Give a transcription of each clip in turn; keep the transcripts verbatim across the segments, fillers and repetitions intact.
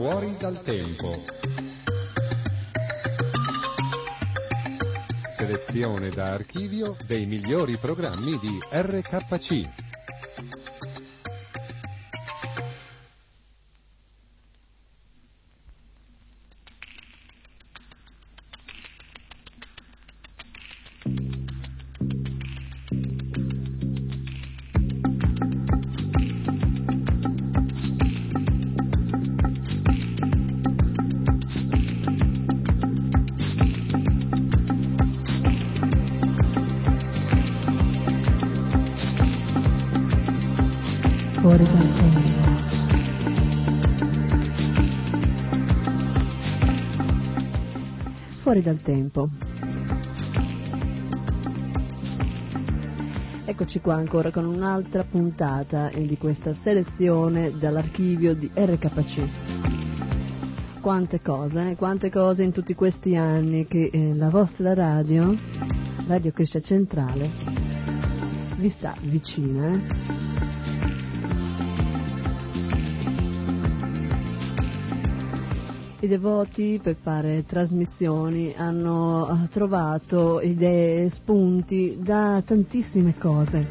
Fuori dal tempo. Selezione da archivio dei migliori programmi di R K C. Fuori dal tempo. Eccoci qua ancora con un'altra puntata di questa selezione dall'archivio di R K C. Quante cose, eh? quante cose in tutti questi anni che eh, la vostra radio, Radio Krishna Centrale, vi sta vicina, eh? I devoti per fare trasmissioni hanno trovato idee e spunti da tantissime cose.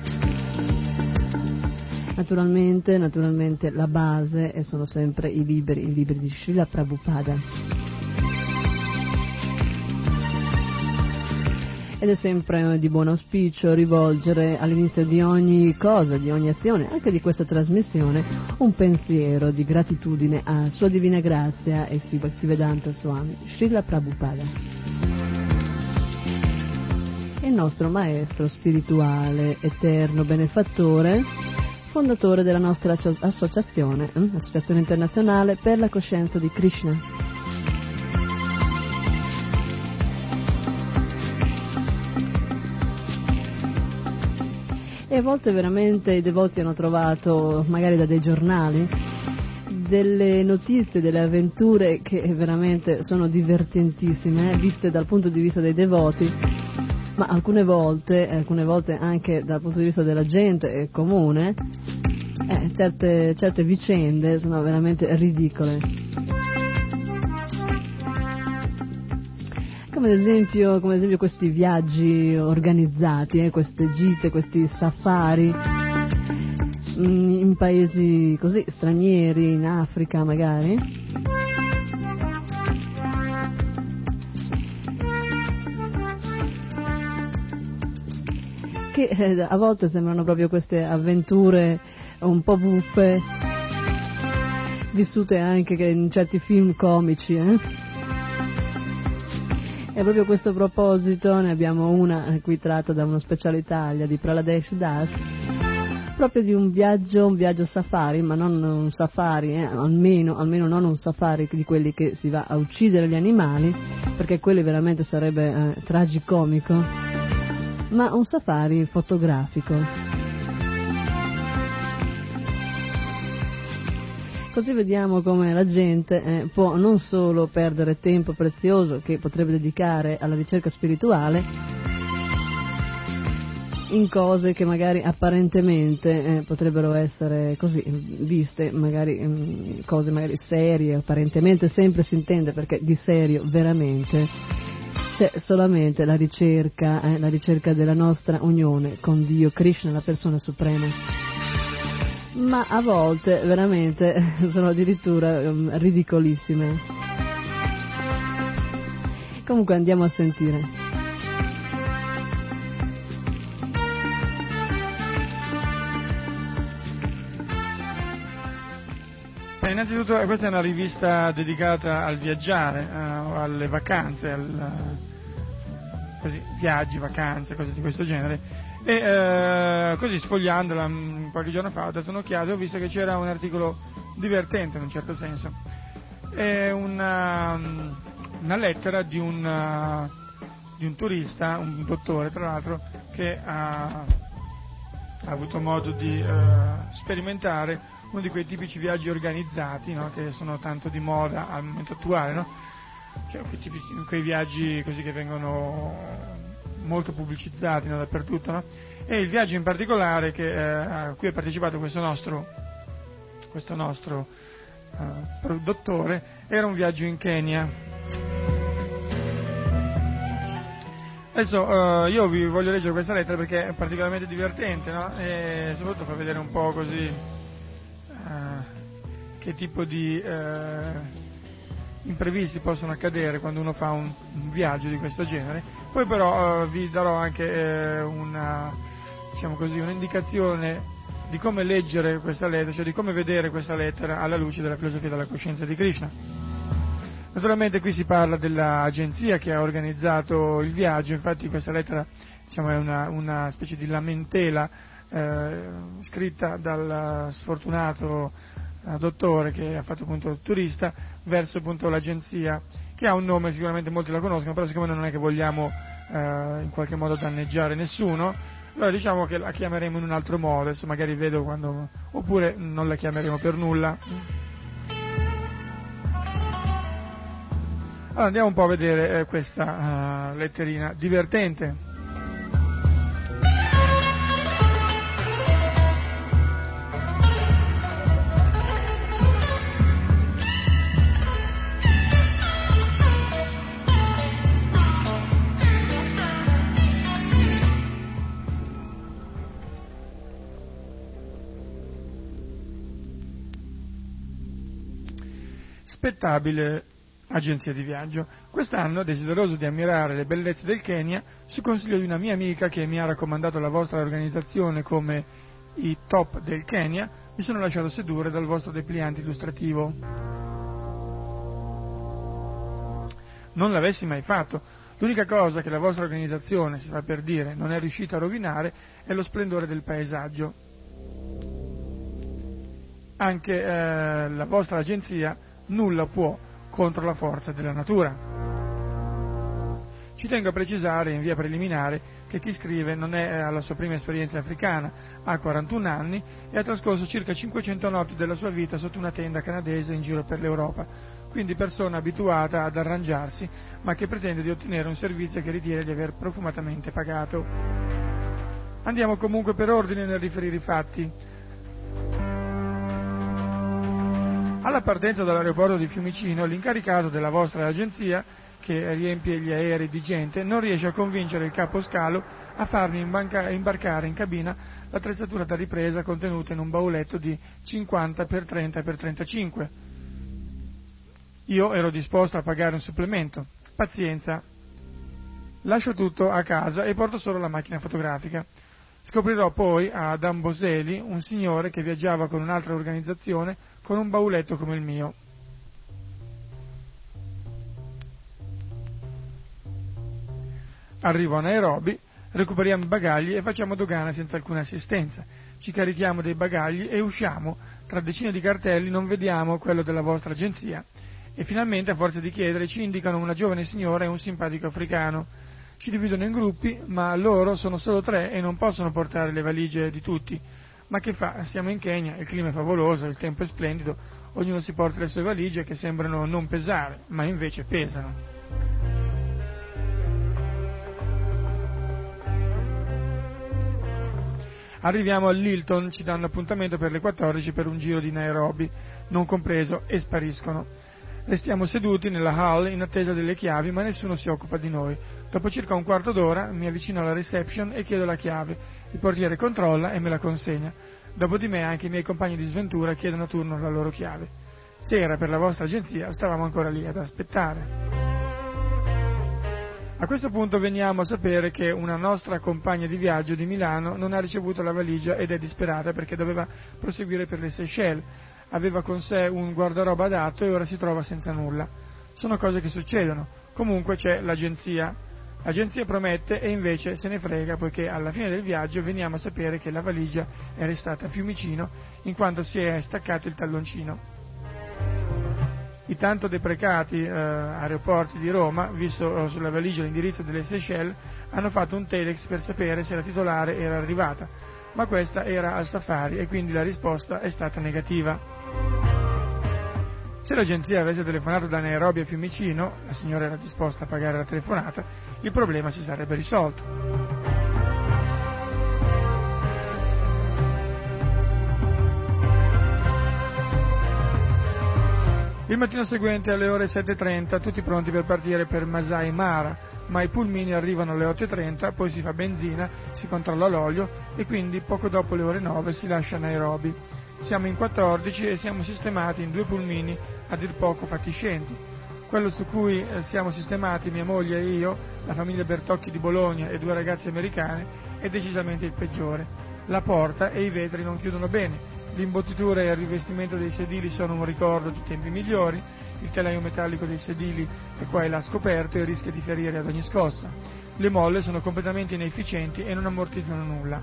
Naturalmente, naturalmente la base e sono sempre i libri, i libri di Srila Prabhupada. Ed è sempre di buon auspicio rivolgere all'inizio di ogni cosa, di ogni azione, anche di questa trasmissione, un pensiero di gratitudine a Sua Divina Grazia e Sri Bhaktivedanta Swami Srila Prabhupada, il nostro maestro spirituale, eterno benefattore, fondatore della nostra associazione, eh, Associazione Internazionale per la Coscienza di Krishna. E a volte veramente i devoti hanno trovato, magari da dei giornali, delle notizie, delle avventure che veramente sono divertentissime, eh, viste dal punto di vista dei devoti, ma alcune volte, alcune volte anche dal punto di vista della gente comune, eh, certe, certe vicende sono veramente ridicole. Come ad esempio, come ad esempio questi viaggi organizzati, eh, queste gite, questi safari in, in paesi così stranieri, in Africa magari. Che eh, a volte sembrano proprio queste avventure un po' buffe, vissute anche in certi film comici, eh? E proprio a questo proposito ne abbiamo una qui tratta da uno Special Italia di Praladesh Das, proprio di un viaggio, un viaggio safari, ma non un safari, eh, almeno, almeno non un safari di quelli che si va a uccidere gli animali, perché quelli veramente sarebbe eh, tragicomico, ma un safari fotografico. Così vediamo come la gente eh, può non solo perdere tempo prezioso che potrebbe dedicare alla ricerca spirituale in cose che magari apparentemente eh, potrebbero essere così viste, magari mh, cose magari serie, apparentemente sempre si intende, perché di serio veramente c'è solamente la ricerca, eh, la ricerca della nostra unione con Dio Krishna, la persona suprema. Ma a volte veramente sono addirittura um, ridicolissime. Comunque andiamo a sentire. Eh, innanzitutto questa è una rivista dedicata al viaggiare, eh, alle vacanze, al, così, viaggi, vacanze, cose di questo genere. E eh, così sfogliandola um, qualche giorno fa ho dato un'occhiata e ho visto che c'era un articolo divertente in un certo senso. È una, una lettera di un, uh, di un turista, un dottore tra l'altro, che ha, ha avuto modo di uh, sperimentare uno di quei tipici viaggi organizzati, no? Che sono tanto di moda al momento attuale, no? Cioè quei, tipici, quei viaggi così che vengono molto pubblicizzati, no, dappertutto, no? E il viaggio in particolare che, eh, a cui ha partecipato questo nostro questo nostro uh, dottore, era un viaggio in Kenya. Adesso uh, io vi voglio leggere questa lettera perché è particolarmente divertente, no? E soprattutto fa vedere un po' così uh, che tipo di uh, imprevisti possono accadere quando uno fa un, un viaggio di questo genere. Poi però uh, vi darò anche uh, una, diciamo così, un'indicazione di come leggere questa lettera, cioè di come vedere questa lettera alla luce della filosofia della coscienza di Krishna. Naturalmente qui si parla dell'agenzia che ha organizzato il viaggio, infatti questa lettera, diciamo, è una, una specie di lamentela eh, scritta dal sfortunato eh, dottore che ha fatto appunto il turista verso appunto l'agenzia, che ha un nome, sicuramente molti la conoscono, però siccome non è che vogliamo eh, in qualche modo danneggiare nessuno, allora diciamo che la chiameremo in un altro modo, adesso magari vedo quando, oppure non la chiameremo per nulla. Allora andiamo un po' a vedere eh, questa uh, letterina divertente. Spettabile agenzia di viaggio. Quest'anno, desideroso di ammirare le bellezze del Kenya, su consiglio di una mia amica che mi ha raccomandato la vostra organizzazione come i top del Kenya, mi sono lasciato sedurre dal vostro depliante illustrativo. Non l'avessi mai fatto. L'unica cosa che la vostra organizzazione, si fa per dire, non è riuscita a rovinare è lo splendore del paesaggio. Anche eh, la vostra agenzia nulla può contro la forza della natura. Ci tengo a precisare in via preliminare che chi scrive non è alla sua prima esperienza africana, ha quarantuno anni e ha trascorso circa cinquecento notti della sua vita sotto una tenda canadese in giro per l'Europa, quindi persona abituata ad arrangiarsi, ma che pretende di ottenere un servizio che ritiene di aver profumatamente pagato. Andiamo comunque per ordine nel riferire i fatti. Alla partenza dall'aeroporto di Fiumicino, l'incaricato della vostra agenzia, che riempie gli aerei di gente, non riesce a convincere il capo scalo a farmi imbarcare in cabina l'attrezzatura da ripresa contenuta in un bauletto di cinquanta per trenta per trentacinque. Io ero disposto a pagare un supplemento. Pazienza. Lascio tutto a casa e porto solo la macchina fotografica. Scoprirò poi ad Amboseli un signore che viaggiava con un'altra organizzazione con un bauletto come il mio. Arrivo a Nairobi, recuperiamo i bagagli e facciamo dogana senza alcuna assistenza. Ci carichiamo dei bagagli e usciamo. Tra decine di cartelli non vediamo quello della vostra agenzia. E finalmente, a forza di chiedere, ci indicano una giovane signora e un simpatico africano. Ci dividono in gruppi, ma loro sono solo tre e non possono portare le valigie di tutti. Ma che fa? Siamo in Kenya, il clima è favoloso, il tempo è splendido, ognuno si porta le sue valigie che sembrano non pesare, ma invece pesano. Arriviamo all'Hilton, ci danno appuntamento per le quattordici per un giro di Nairobi, non compreso, e spariscono. Restiamo seduti nella hall in attesa delle chiavi, ma nessuno si occupa di noi. Dopo circa un quarto d'ora mi avvicino alla reception e chiedo la chiave. Il portiere controlla e me la consegna. Dopo di me anche i miei compagni di sventura chiedono a turno la loro chiave. Se era per la vostra agenzia, stavamo ancora lì ad aspettare. A questo punto veniamo a sapere che una nostra compagna di viaggio di Milano non ha ricevuto la valigia ed è disperata perché doveva proseguire per le Seychelles. Aveva con sé un guardaroba adatto e ora si trova senza nulla. Sono cose che succedono. Comunque c'è l'agenzia. L'agenzia promette e invece se ne frega, poiché alla fine del viaggio veniamo a sapere che la valigia è restata a Fiumicino in quanto si è staccato il talloncino. I tanto deprecati eh, aeroporti di Roma, visto eh, sulla valigia l'indirizzo delle Seychelles, hanno fatto un telex per sapere se la titolare era arrivata, ma questa era al safari e quindi la risposta è stata negativa. Se l'agenzia avesse telefonato da Nairobi a Fiumicino, la signora era disposta a pagare la telefonata, il problema si sarebbe risolto. Il mattino seguente alle ore sette e trenta tutti pronti per partire per Masai Mara, ma i pulmini arrivano alle otto e trenta, poi si fa benzina, si controlla l'olio e quindi poco dopo le ore nove si lascia Nairobi. Siamo in quattordici e siamo sistemati in due pulmini a dir poco fatiscenti. Quello su cui siamo sistemati mia moglie e io, la famiglia Bertocchi di Bologna e due ragazze americane, è decisamente il peggiore. La porta e i vetri non chiudono bene. L'imbottitura e il rivestimento dei sedili sono un ricordo di tempi migliori, il telaio metallico dei sedili è qua e là scoperto e rischia di ferire ad ogni scossa. Le molle sono completamente inefficienti e non ammortizzano nulla.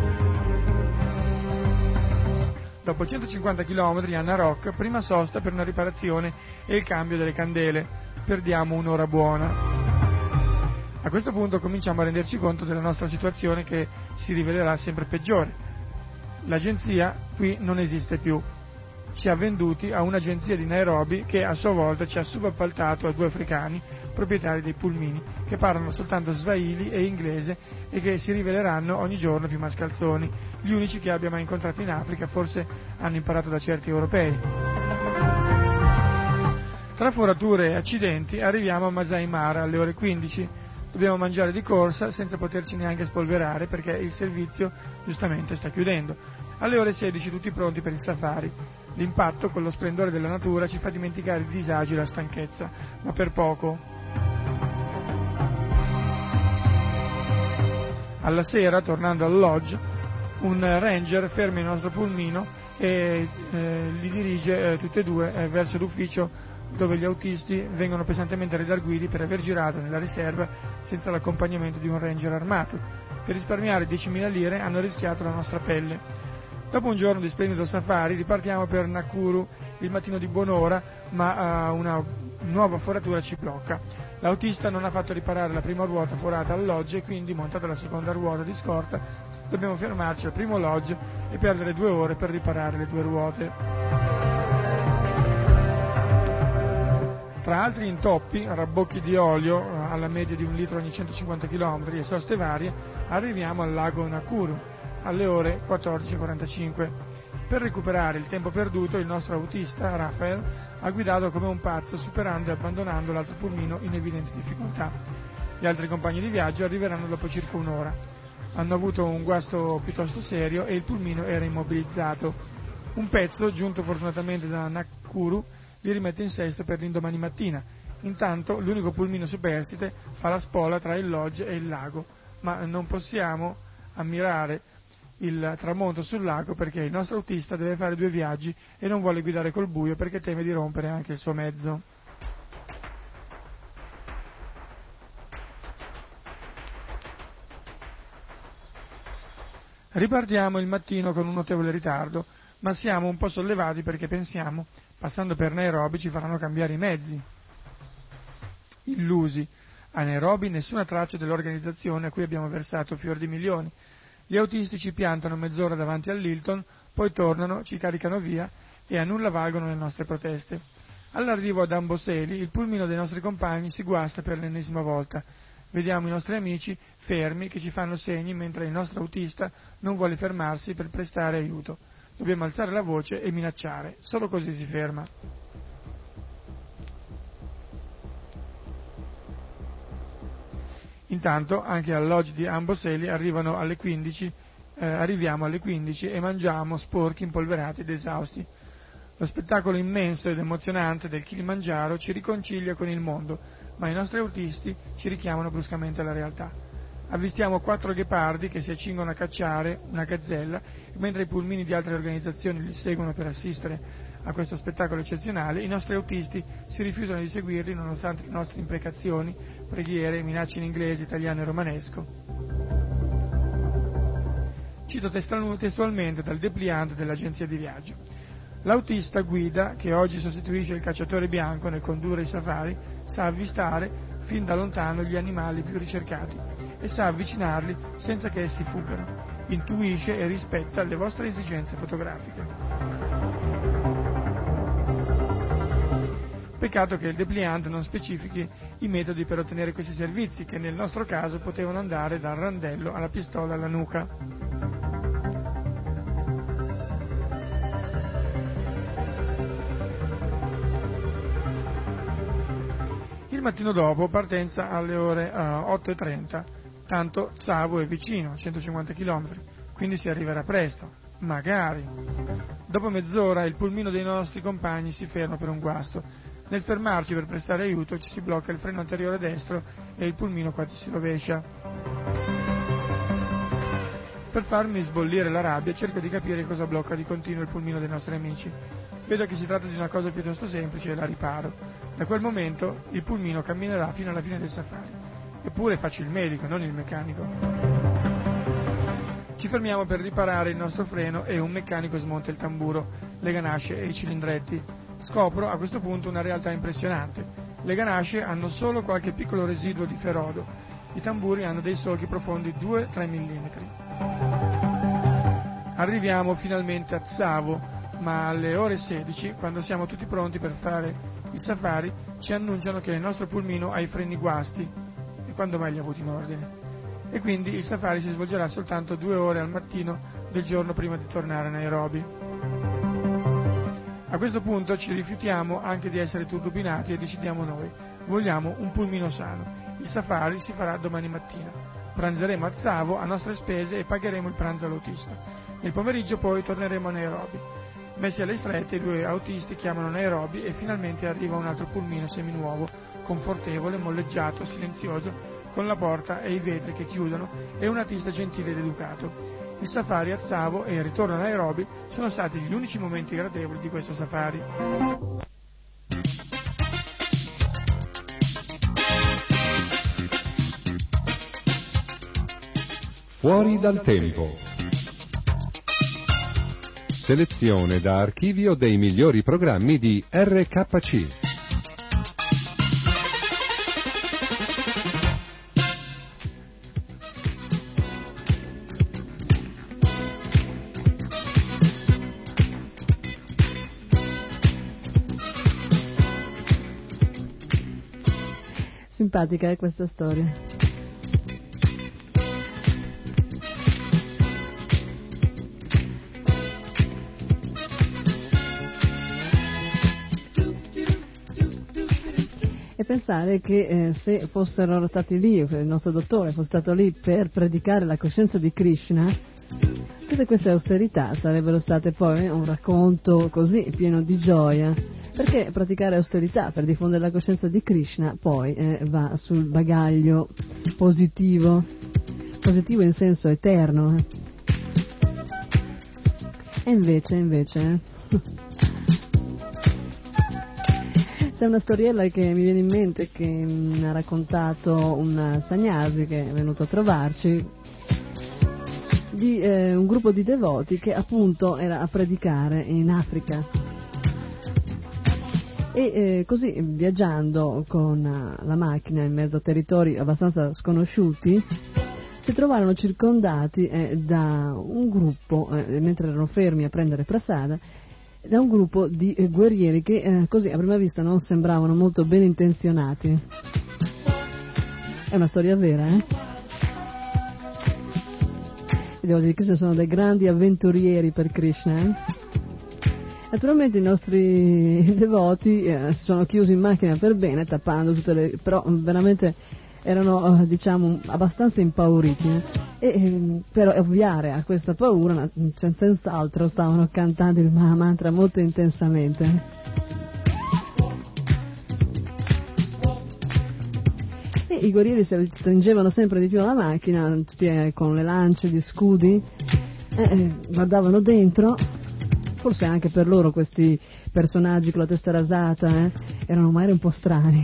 Dopo centocinquanta chilometri a Narok, prima sosta per una riparazione e il cambio delle candele. Perdiamo un'ora buona. A questo punto cominciamo a renderci conto della nostra situazione che si rivelerà sempre peggiore. L'agenzia qui non esiste più. Ci ha venduti a un'agenzia di Nairobi che a sua volta ci ha subappaltato a due africani, proprietari dei pulmini, che parlano soltanto swahili e inglese e che si riveleranno ogni giorno più mascalzoni. Gli unici che abbia mai incontrato in Africa, forse hanno imparato da certi europei. Tra forature e accidenti arriviamo a Masai Mara alle ore quindici. Dobbiamo mangiare di corsa senza poterci neanche spolverare perché il servizio giustamente sta chiudendo. Alle ore sedici tutti pronti per il safari. L'impatto con lo splendore della natura ci fa dimenticare i disagi e la stanchezza, ma per poco. Alla sera, tornando al lodge, un ranger ferma il nostro pulmino e eh, li dirige eh, tutti e due eh, verso l'ufficio dove gli autisti vengono pesantemente redarguiti per aver girato nella riserva senza l'accompagnamento di un ranger armato. Per risparmiare diecimila lire hanno rischiato la nostra pelle. Dopo un giorno di splendido safari ripartiamo per Nakuru il mattino di buon'ora, ma uh, una nuova foratura ci blocca. L'autista non ha fatto riparare la prima ruota forata al lodge e quindi, montata la seconda ruota di scorta, dobbiamo fermarci al primo lodge e perdere due ore per riparare le due ruote. Tra altri intoppi, rabbocchi di olio alla media di un litro ogni centocinquanta chilometri e soste varie, arriviamo al lago Nakuru alle ore quattordici e quarantacinque. Per recuperare il tempo perduto, il nostro autista, Rafael, ha guidato come un pazzo, superando e abbandonando l'altro pulmino in evidenti difficoltà. Gli altri compagni di viaggio arriveranno dopo circa un'ora. Hanno avuto un guasto piuttosto serio e il pulmino era immobilizzato. Un pezzo, giunto fortunatamente da Nakuru, li rimette in sesto per l'indomani mattina. Intanto l'unico pulmino superstite fa la spola tra il lodge e il lago, ma non possiamo ammirare il tramonto sul lago perché il nostro autista deve fare due viaggi e non vuole guidare col buio perché teme di rompere anche il suo mezzo. Ripartiamo il mattino con un notevole ritardo, ma siamo un po' sollevati perché pensiamo, passando per Nairobi ci faranno cambiare i mezzi. Illusi. A Nairobi nessuna traccia dell'organizzazione a cui abbiamo versato fior di milioni. Gli autisti ci piantano mezz'ora davanti all'Hilton, poi tornano, ci caricano via e a nulla valgono le nostre proteste. All'arrivo ad Amboseli il pulmino dei nostri compagni si guasta per l'ennesima volta. Vediamo i nostri amici fermi che ci fanno segni mentre il nostro autista non vuole fermarsi per prestare aiuto. Dobbiamo alzare la voce e minacciare, solo così si ferma. Intanto anche al lodge di Amboseli arrivano alle quindici, eh, arriviamo alle quindici e mangiamo sporchi, impolverati ed esausti. Lo spettacolo immenso ed emozionante del Kilimangiaro ci riconcilia con il mondo, ma i nostri autisti ci richiamano bruscamente alla realtà. Avvistiamo quattro ghepardi che si accingono a cacciare una gazzella, e mentre i pulmini di altre organizzazioni li seguono per assistere a questo spettacolo eccezionale, i nostri autisti si rifiutano di seguirli nonostante le nostre imprecazioni, preghiere, minacce in inglese, italiano e romanesco. Cito testualmente dal dépliant dell'agenzia di viaggio. L'autista guida, che oggi sostituisce il cacciatore bianco nel condurre i safari, sa avvistare fin da lontano gli animali più ricercati e sa avvicinarli senza che essi fuggano. Intuisce e rispetta le vostre esigenze fotografiche. Peccato che il dépliant non specifichi i metodi per ottenere questi servizi, che nel nostro caso potevano andare dal randello alla pistola alla nuca. Il mattino dopo partenza alle ore uh, otto e trenta, tanto Tsavo è vicino, centocinquanta chilometri, quindi si arriverà presto, magari. Dopo mezz'ora il pulmino dei nostri compagni si ferma per un guasto. Nel fermarci per prestare aiuto ci si blocca il freno anteriore destro e il pulmino quasi si rovescia. Per farmi sbollire la rabbia cerco di capire cosa blocca di continuo il pulmino dei nostri amici. Vedo che si tratta di una cosa piuttosto semplice e la riparo. Da quel momento il pulmino camminerà fino alla fine del safari. Eppure faccio il medico, non il meccanico. Ci fermiamo per riparare il nostro freno e un meccanico smonta il tamburo, le ganasce e i cilindretti. Scopro a questo punto una realtà impressionante. Le ganasce hanno solo qualche piccolo residuo di ferodo. I tamburi hanno dei solchi profondi due tre millimetri. Arriviamo finalmente a Tsavo, ma alle ore sedici, quando siamo tutti pronti per fare il safari, ci annunciano che il nostro pulmino ha i freni guasti, e quando mai li ha avuti in ordine. E quindi il safari si svolgerà soltanto due ore al mattino del giorno prima di tornare a Nairobi. A questo punto ci rifiutiamo anche di essere turbinati e decidiamo noi. Vogliamo un pulmino sano. Il safari si farà domani mattina. Pranzeremo a Tsavo a nostre spese e pagheremo il pranzo all'autista. Nel pomeriggio poi torneremo a Nairobi. Messi alle strette, i due autisti chiamano Nairobi e finalmente arriva un altro pulmino seminuovo, confortevole, molleggiato, silenzioso, con la porta e i vetri che chiudono e un autista gentile ed educato. Il safari a Tsavo e il ritorno a Nairobi sono stati gli unici momenti gradevoli di questo safari. Fuori dal tempo. Selezione da archivio dei migliori programmi di R K C. Simpatica è questa storia. E pensare che eh, se fossero stati lì, il nostro dottore fosse stato lì per predicare la coscienza di Krishna, tutte queste austerità sarebbero state poi un racconto così pieno di gioia, perché praticare austerità per diffondere la coscienza di Krishna poi eh, va sul bagaglio positivo, positivo in senso eterno. Eh. E invece, invece... Eh. C'è una storiella che mi viene in mente che mi ha raccontato un sannyasi che è venuto a trovarci di eh, un gruppo di devoti che appunto era a predicare in Africa e eh, così viaggiando con la macchina in mezzo a territori abbastanza sconosciuti si trovarono circondati eh, da un gruppo, eh, mentre erano fermi a prendere prasada, da un gruppo di eh, guerrieri che eh, così a prima vista non sembravano molto ben intenzionati. È una storia vera, eh? I devoti di Krishna sono dei grandi avventurieri per Krishna, eh? Naturalmente i nostri devoti eh, si sono chiusi in macchina per bene, tappando tutte le... però veramente erano diciamo abbastanza impauriti eh? e eh, per ovviare a questa paura cioè, senz'altro stavano cantando il Mahamantra molto intensamente. E i guerrieri si stringevano sempre di più alla macchina con le lance, gli scudi, eh, guardavano dentro. Forse anche per loro questi personaggi con la testa rasata eh, erano magari un po' strani.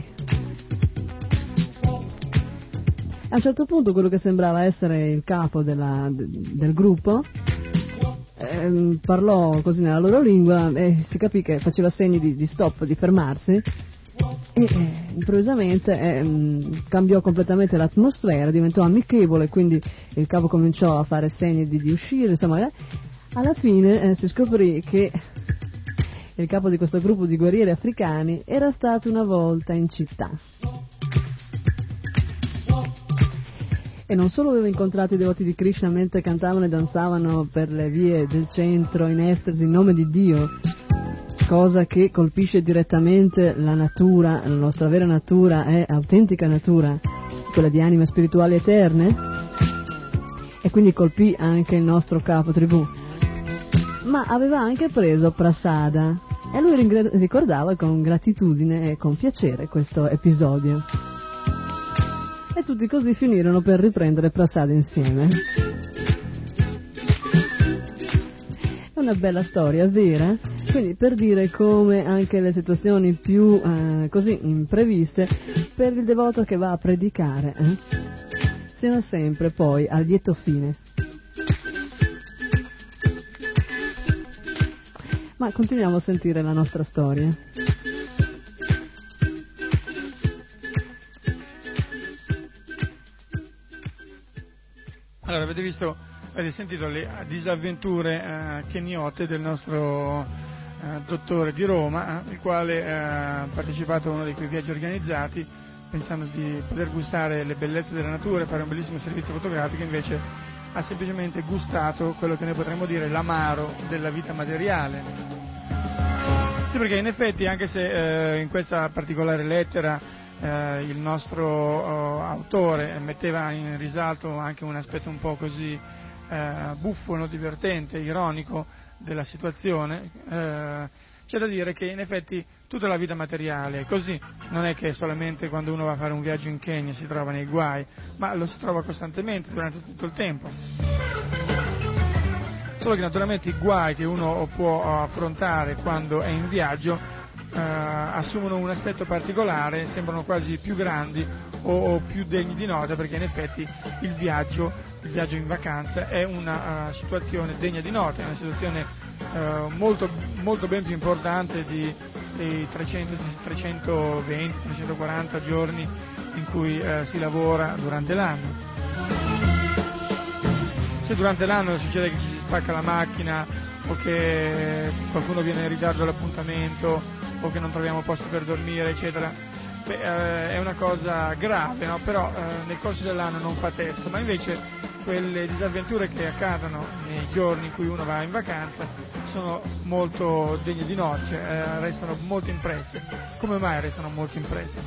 A un certo punto quello che sembrava essere il capo della, del gruppo eh, parlò così nella loro lingua e si capì che faceva segni di, di stop, di fermarsi e eh, improvvisamente eh, cambiò completamente l'atmosfera, diventò amichevole, quindi il capo cominciò a fare segni di, di uscire, insomma eh, alla fine eh, si scoprì che il capo di questo gruppo di guerrieri africani era stato una volta in città. E non solo avevo incontrato i devoti di Krishna mentre cantavano e danzavano per le vie del centro in estasi in nome di Dio, cosa che colpisce direttamente la natura, la nostra vera natura è autentica natura, quella di anime spirituali eterne, e quindi colpì anche il nostro capo tribù. Ma aveva anche preso Prasada e lui ricordava con gratitudine e con piacere questo episodio. E tutti così finirono per riprendere Prasada insieme. È una bella storia, vera? Quindi per dire come anche le situazioni più eh, così impreviste per il devoto che va a predicare eh, siano sempre poi al lieto fine. Ma continuiamo a sentire la nostra storia. Allora, avete visto, avete sentito le disavventure eh, keniote del nostro eh, dottore di Roma, eh, il quale eh, ha partecipato a uno di quei viaggi organizzati pensando di poter gustare le bellezze della natura e fare un bellissimo servizio fotografico, invece ha semplicemente gustato quello che noi potremmo dire l'amaro della vita materiale. Sì, perché in effetti, anche se eh, in questa particolare lettera Eh, il nostro oh, autore metteva in risalto anche un aspetto un po' così eh, buffo, divertente, ironico della situazione, eh, c'è da dire che in effetti tutta la vita materiale è così, non è che solamente quando uno va a fare un viaggio in Kenya si trova nei guai, ma lo si trova costantemente durante tutto il tempo. Solo che naturalmente i guai che uno può affrontare quando è in viaggio Uh, assumono un aspetto particolare, sembrano quasi più grandi o, o più degni di nota, perché in effetti il viaggio, il viaggio in vacanza è una uh, situazione degna di nota, è una situazione uh, molto, molto ben più importante di, dei trecento, trecentoventi trecentoquaranta giorni in cui uh, si lavora durante l'anno. Se durante l'anno succede che ci si spacca la macchina o che qualcuno viene in ritardo all'appuntamento o che non troviamo posto per dormire, eccetera, beh, eh, è una cosa grave, no? Però eh, nel corso dell'anno non fa testo, ma invece quelle disavventure che accadono nei giorni in cui uno va in vacanza sono molto degne di nota, cioè, eh, restano molto impresse. Come mai restano molto impresse?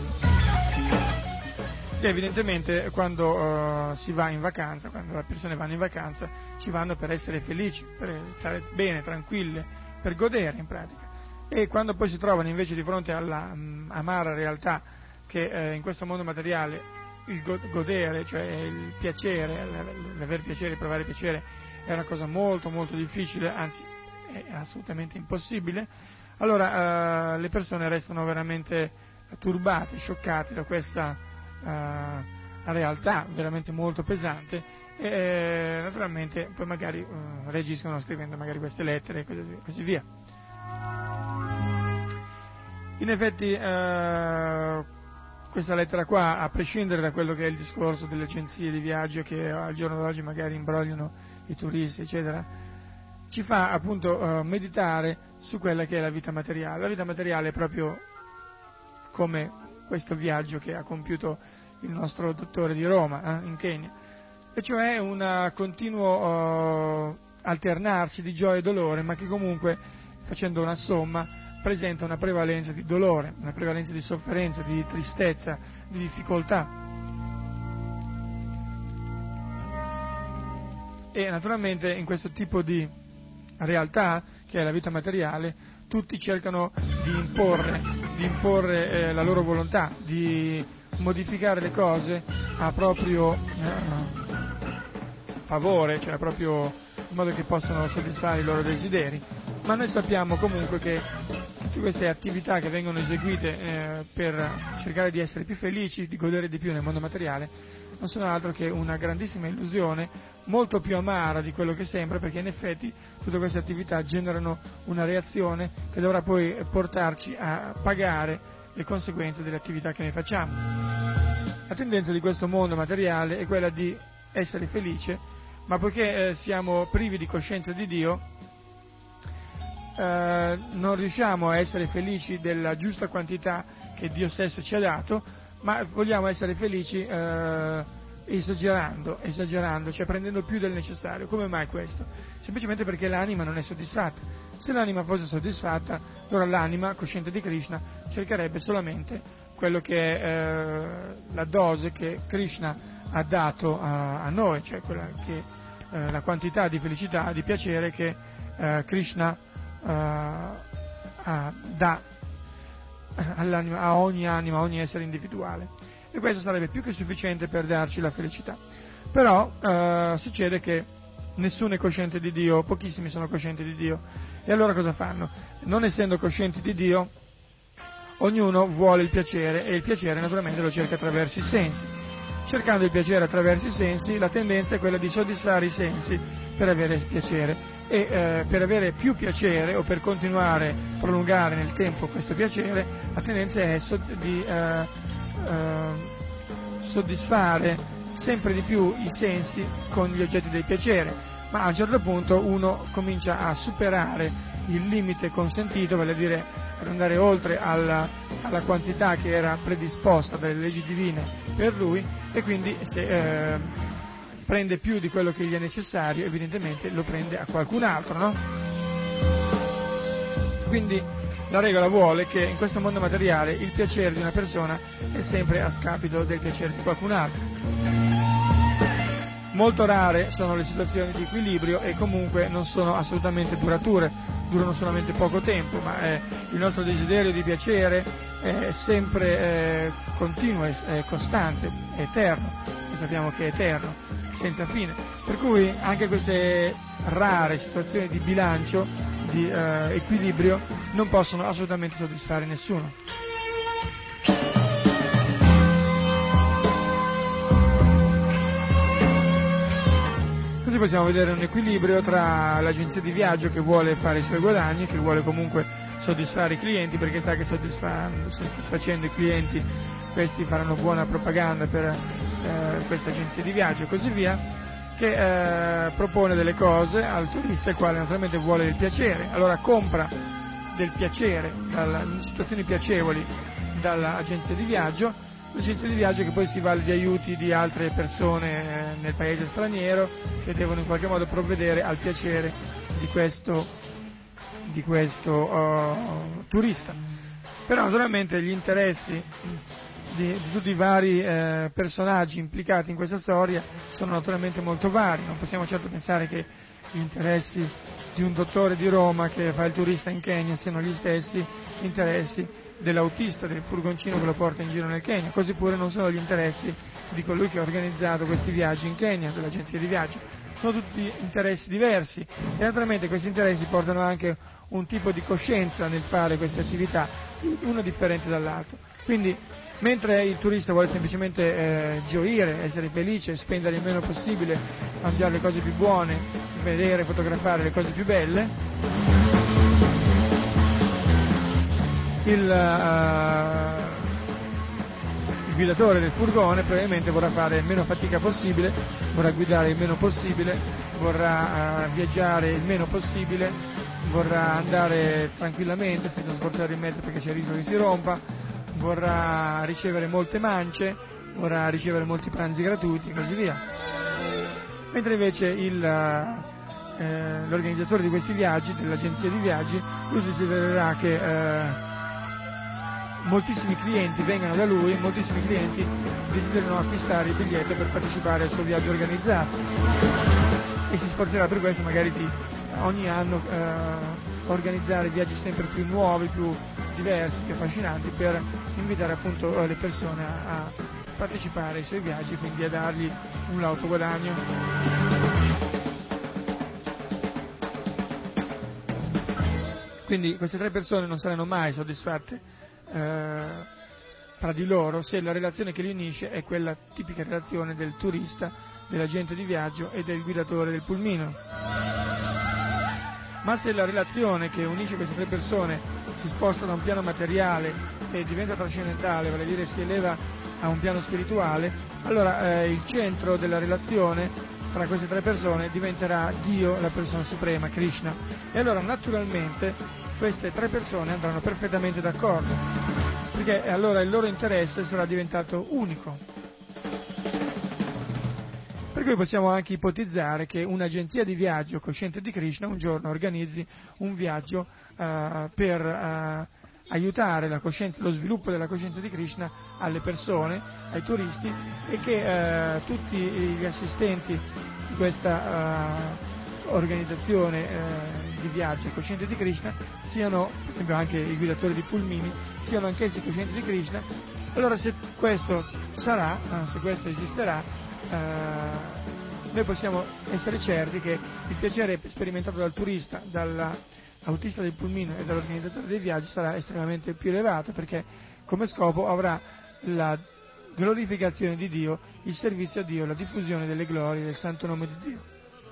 E evidentemente quando uh, si va in vacanza, quando le persone vanno in vacanza, ci vanno per essere felici, per stare bene, tranquille, per godere in pratica. E quando poi si trovano invece di fronte alla um, amara realtà che eh, in questo mondo materiale il go- godere, cioè il piacere, l'aver piacere, il provare piacere è una cosa molto molto difficile, anzi è assolutamente impossibile, allora uh, le persone restano veramente turbate, scioccate da questa uh, realtà veramente molto pesante e eh, naturalmente poi magari uh, reagiscono scrivendo magari queste lettere e così, così via. In effetti eh, questa lettera qua, a prescindere da quello che è il discorso delle agenzie di viaggio che al giorno d'oggi magari imbrogliano i turisti, eccetera, ci fa appunto eh, meditare su quella che è la vita materiale. La vita materiale è proprio come questo viaggio che ha compiuto il nostro dottore di Roma, eh, in Kenya, e cioè un continuo eh, alternarsi di gioia e dolore, ma che comunque, facendo una somma, presenta una prevalenza di dolore, una prevalenza di sofferenza, di tristezza, di difficoltà. E naturalmente in questo tipo di realtà, che è la vita materiale, tutti cercano di imporre, di imporre eh, la loro volontà, di modificare le cose a proprio eh, favore, cioè a proprio in modo che possano soddisfare i loro desideri. Ma noi sappiamo comunque che tutte queste attività che vengono eseguite eh, per cercare di essere più felici, di godere di più nel mondo materiale, non sono altro che una grandissima illusione, molto più amara di quello che sembra, perché in effetti tutte queste attività generano una reazione che dovrà poi portarci a pagare le conseguenze delle attività che noi facciamo. La tendenza di questo mondo materiale è quella di essere felice, ma poiché eh, siamo privi di coscienza di Dio, Uh, non riusciamo a essere felici della giusta quantità che Dio stesso ci ha dato, ma vogliamo essere felici uh, esagerando, esagerando, cioè prendendo più del necessario. Come mai questo? Semplicemente perché l'anima non è soddisfatta. Se l'anima fosse soddisfatta, allora l'anima, cosciente di Krishna, cercherebbe solamente quello che è eh, la dose che Krishna ha dato a, a noi, cioè quella che, eh, la quantità di felicità, di piacere che eh, Krishna eh, ha, dà all'anima, a ogni anima, a ogni essere individuale. E questo sarebbe più che sufficiente per darci la felicità. Però eh, succede che nessuno è cosciente di Dio, pochissimi sono coscienti di Dio. E allora cosa fanno? Non essendo coscienti di Dio, ognuno vuole il piacere, e il piacere naturalmente lo cerca attraverso i sensi. Cercando il piacere attraverso i sensi, la tendenza è quella di soddisfare i sensi per avere piacere. E eh, per avere più piacere, o per continuare, prolungare nel tempo questo piacere, la tendenza è di eh, Uh, soddisfare sempre di più i sensi con gli oggetti del piacere, ma a un certo punto uno comincia a superare il limite consentito, vale a dire ad andare oltre alla, alla quantità che era predisposta dalle leggi divine per lui, e quindi se eh, prende più di quello che gli è necessario, evidentemente lo prende a qualcun altro, no? Quindi la regola vuole che in questo mondo materiale il piacere di una persona è sempre a scapito del piacere di qualcun altro. Molto rare sono le situazioni di equilibrio e comunque non sono assolutamente durature, durano solamente poco tempo, ma eh, il nostro desiderio di piacere è sempre eh, continuo, è, è costante, è eterno, e sappiamo che è eterno, senza fine. Per cui anche queste rare situazioni di bilancio, di eh, equilibrio, non possono assolutamente soddisfare nessuno. Così possiamo vedere un equilibrio tra l'agenzia di viaggio che vuole fare i suoi guadagni, che vuole comunque soddisfare i clienti, perché sa che soddisfacendo i clienti questi faranno buona propaganda per eh, questa agenzia di viaggio e così via, che eh, propone delle cose al turista, il quale naturalmente vuole il piacere, allora compra del piacere, dalla, in situazioni piacevoli dall'agenzia di viaggio, l'agenzia di viaggio che poi si vale di aiuti di altre persone eh, nel paese straniero che devono in qualche modo provvedere al piacere di questo, di questo uh, turista. Però naturalmente gli interessi Di, di tutti i vari eh, personaggi implicati in questa storia sono naturalmente molto vari. Non possiamo certo pensare che gli interessi di un dottore di Roma che fa il turista in Kenya siano gli stessi interessi dell'autista del furgoncino che lo porta in giro nel Kenya, così pure non sono gli interessi di colui che ha organizzato questi viaggi in Kenya, dell'agenzia di viaggio. Sono tutti interessi diversi e naturalmente questi interessi portano anche un tipo di coscienza nel fare queste attività, uno differente dall'altro. Quindi mentre il turista vuole semplicemente eh, gioire, essere felice, spendere il meno possibile, mangiare le cose più buone, vedere, fotografare le cose più belle, il, uh, il guidatore del furgone probabilmente vorrà fare il meno fatica possibile, vorrà guidare il meno possibile, vorrà uh, viaggiare il meno possibile, vorrà andare tranquillamente senza sforzare il mezzo perché c'è il rischio che si rompa, vorrà ricevere molte mance, vorrà ricevere molti pranzi gratuiti e così via. Mentre invece il, eh, l'organizzatore di questi viaggi, dell'agenzia di viaggi, lui desidererà che eh, moltissimi clienti vengano da lui, moltissimi clienti desiderano acquistare il biglietto per partecipare al suo viaggio organizzato e si sforzerà per questo magari di ogni anno eh, organizzare viaggi sempre più nuovi, più diversi, più affascinanti, per invitare appunto le persone a, a partecipare ai suoi viaggi, quindi a dargli un lauto guadagno. Quindi queste tre persone non saranno mai soddisfatte eh, fra di loro se la relazione che li unisce è quella tipica relazione del turista, dell'agente di viaggio e del guidatore del pulmino. Ma se la relazione che unisce queste tre persone si sposta da un piano materiale e diventa trascendentale, vale a dire si eleva a un piano spirituale, allora eh, il centro della relazione fra queste tre persone diventerà Dio, la persona suprema, Krishna, e allora naturalmente queste tre persone andranno perfettamente d'accordo, perché allora il loro interesse sarà diventato unico. Per cui possiamo anche ipotizzare che un'agenzia di viaggio cosciente di Krishna un giorno organizzi un viaggio uh, per uh, aiutare la coscienza, lo sviluppo della coscienza di Krishna alle persone, ai turisti, e che uh, tutti gli assistenti di questa uh, organizzazione uh, di viaggio cosciente di Krishna siano, per esempio anche i guidatori di pulmini, siano anch'essi coscienti di Krishna. Allora se questo sarà, uh, se questo esisterà, Uh, noi possiamo essere certi che il piacere sperimentato dal turista, dall'autista del pulmino e dall'organizzatore dei viaggi sarà estremamente più elevato, perché come scopo avrà la glorificazione di Dio, il servizio a Dio, la diffusione delle glorie del santo nome di Dio.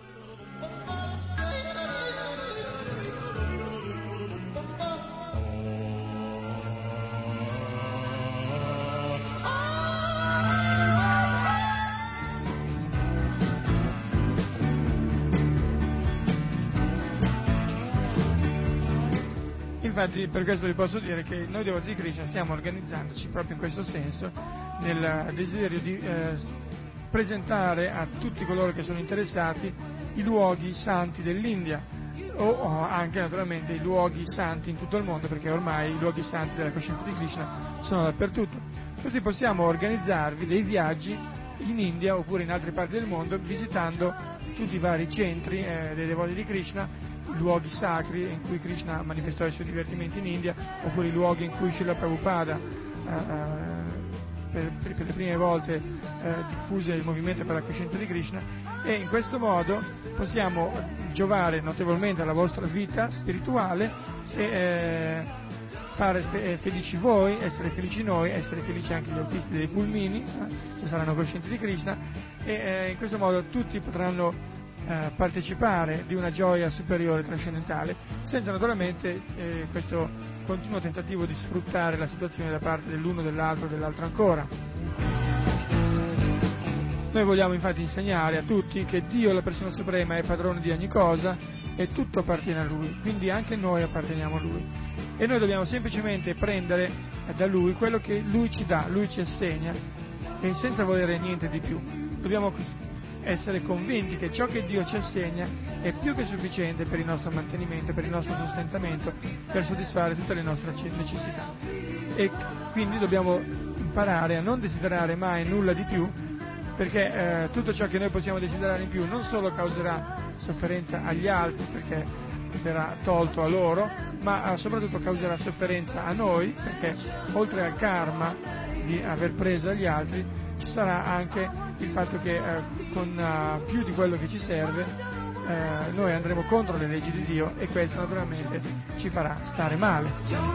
Infatti per questo vi posso dire che noi devoti di Krishna stiamo organizzandoci proprio in questo senso, nel desiderio di eh, presentare a tutti coloro che sono interessati i luoghi santi dell'India o, o anche naturalmente i luoghi santi in tutto il mondo, perché ormai i luoghi santi della coscienza di Krishna sono dappertutto. Così possiamo organizzarvi dei viaggi in India oppure in altre parti del mondo, visitando tutti i vari centri eh, dei devoti di Krishna, luoghi sacri in cui Krishna manifestò i suoi divertimenti in India, oppure i luoghi in cui Srila Prabhupada eh, per, per le prime volte eh, diffuse il movimento per la coscienza di Krishna, e in questo modo possiamo giovare notevolmente alla vostra vita spirituale e eh, fare fe- felici voi, essere felici noi, essere felici anche gli autisti dei pulmini eh, che saranno coscienti di Krishna, e eh, in questo modo tutti potranno Eh, partecipare di una gioia superiore, trascendentale, senza naturalmente eh, questo continuo tentativo di sfruttare la situazione da parte dell'uno, dell'altro, dell'altro ancora. Noi vogliamo infatti insegnare a tutti che Dio, la persona suprema, è padrone di ogni cosa e tutto appartiene a Lui, quindi anche noi apparteniamo a Lui, e noi dobbiamo semplicemente prendere da Lui quello che Lui ci dà, Lui ci assegna, e senza volere niente di più. Dobbiamo essere convinti che ciò che Dio ci assegna è più che sufficiente per il nostro mantenimento, per il nostro sostentamento, per soddisfare tutte le nostre necessità. E quindi dobbiamo imparare a non desiderare mai nulla di più, perché eh, tutto ciò che noi possiamo desiderare in più non solo causerà sofferenza agli altri, perché verrà tolto a loro, ma eh, soprattutto causerà sofferenza a noi, perché oltre al karma di aver preso agli altri ci sarà anche il fatto che eh, con uh, più di quello che ci serve eh, noi andremo contro le leggi di Dio, e questo naturalmente ci farà stare male.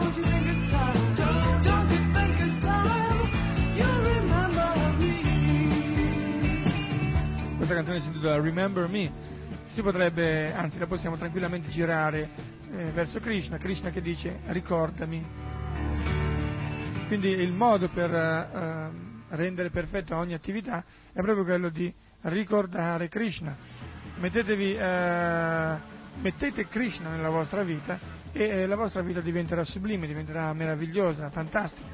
Questa canzone si intitola Remember Me, si potrebbe, anzi la possiamo tranquillamente girare eh, verso Krishna, Krishna che dice ricordami. Quindi il modo per uh, rendere perfetta ogni attività è proprio quello di ricordare Krishna. Mettetevi, eh, mettete Krishna nella vostra vita e eh, la vostra vita diventerà sublime, diventerà meravigliosa, fantastica.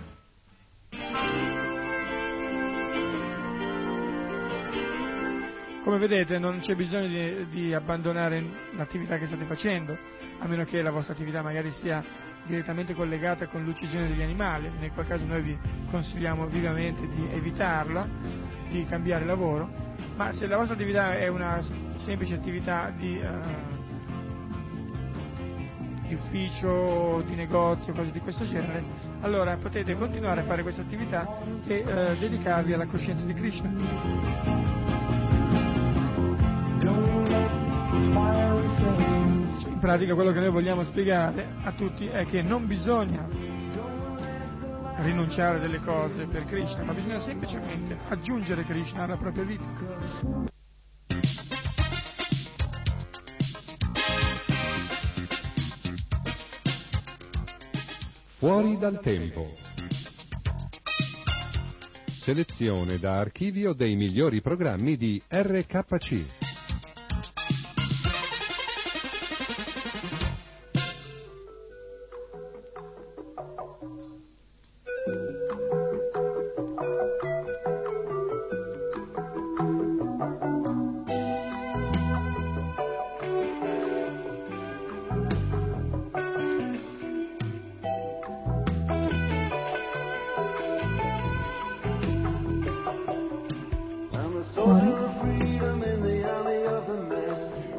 Come vedete non c'è bisogno di, di abbandonare l'attività che state facendo, a meno che la vostra attività magari sia direttamente collegata con l'uccisione degli animali, nel qual caso noi vi consigliamo vivamente di evitarla, di cambiare lavoro. Ma se la vostra attività è una semplice attività di, uh, di ufficio, di negozio, cose di questo genere, allora potete continuare a fare questa attività e uh, dedicarvi alla coscienza di Krishna. In pratica quello che noi vogliamo spiegare a tutti è che non bisogna rinunciare a delle cose per Krishna, ma bisogna semplicemente aggiungere Krishna alla propria vita. Fuori dal tempo. Selezione da archivio dei migliori programmi di R K C.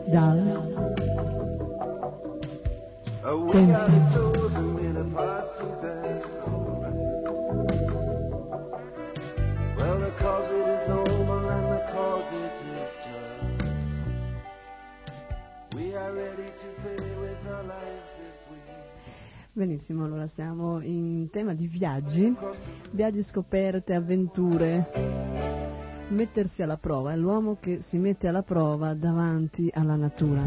dal tempo. Benissimo, allora siamo in tema di viaggi, viaggi, scoperte, avventure, mettersi alla prova, è l'uomo che si mette alla prova davanti alla natura.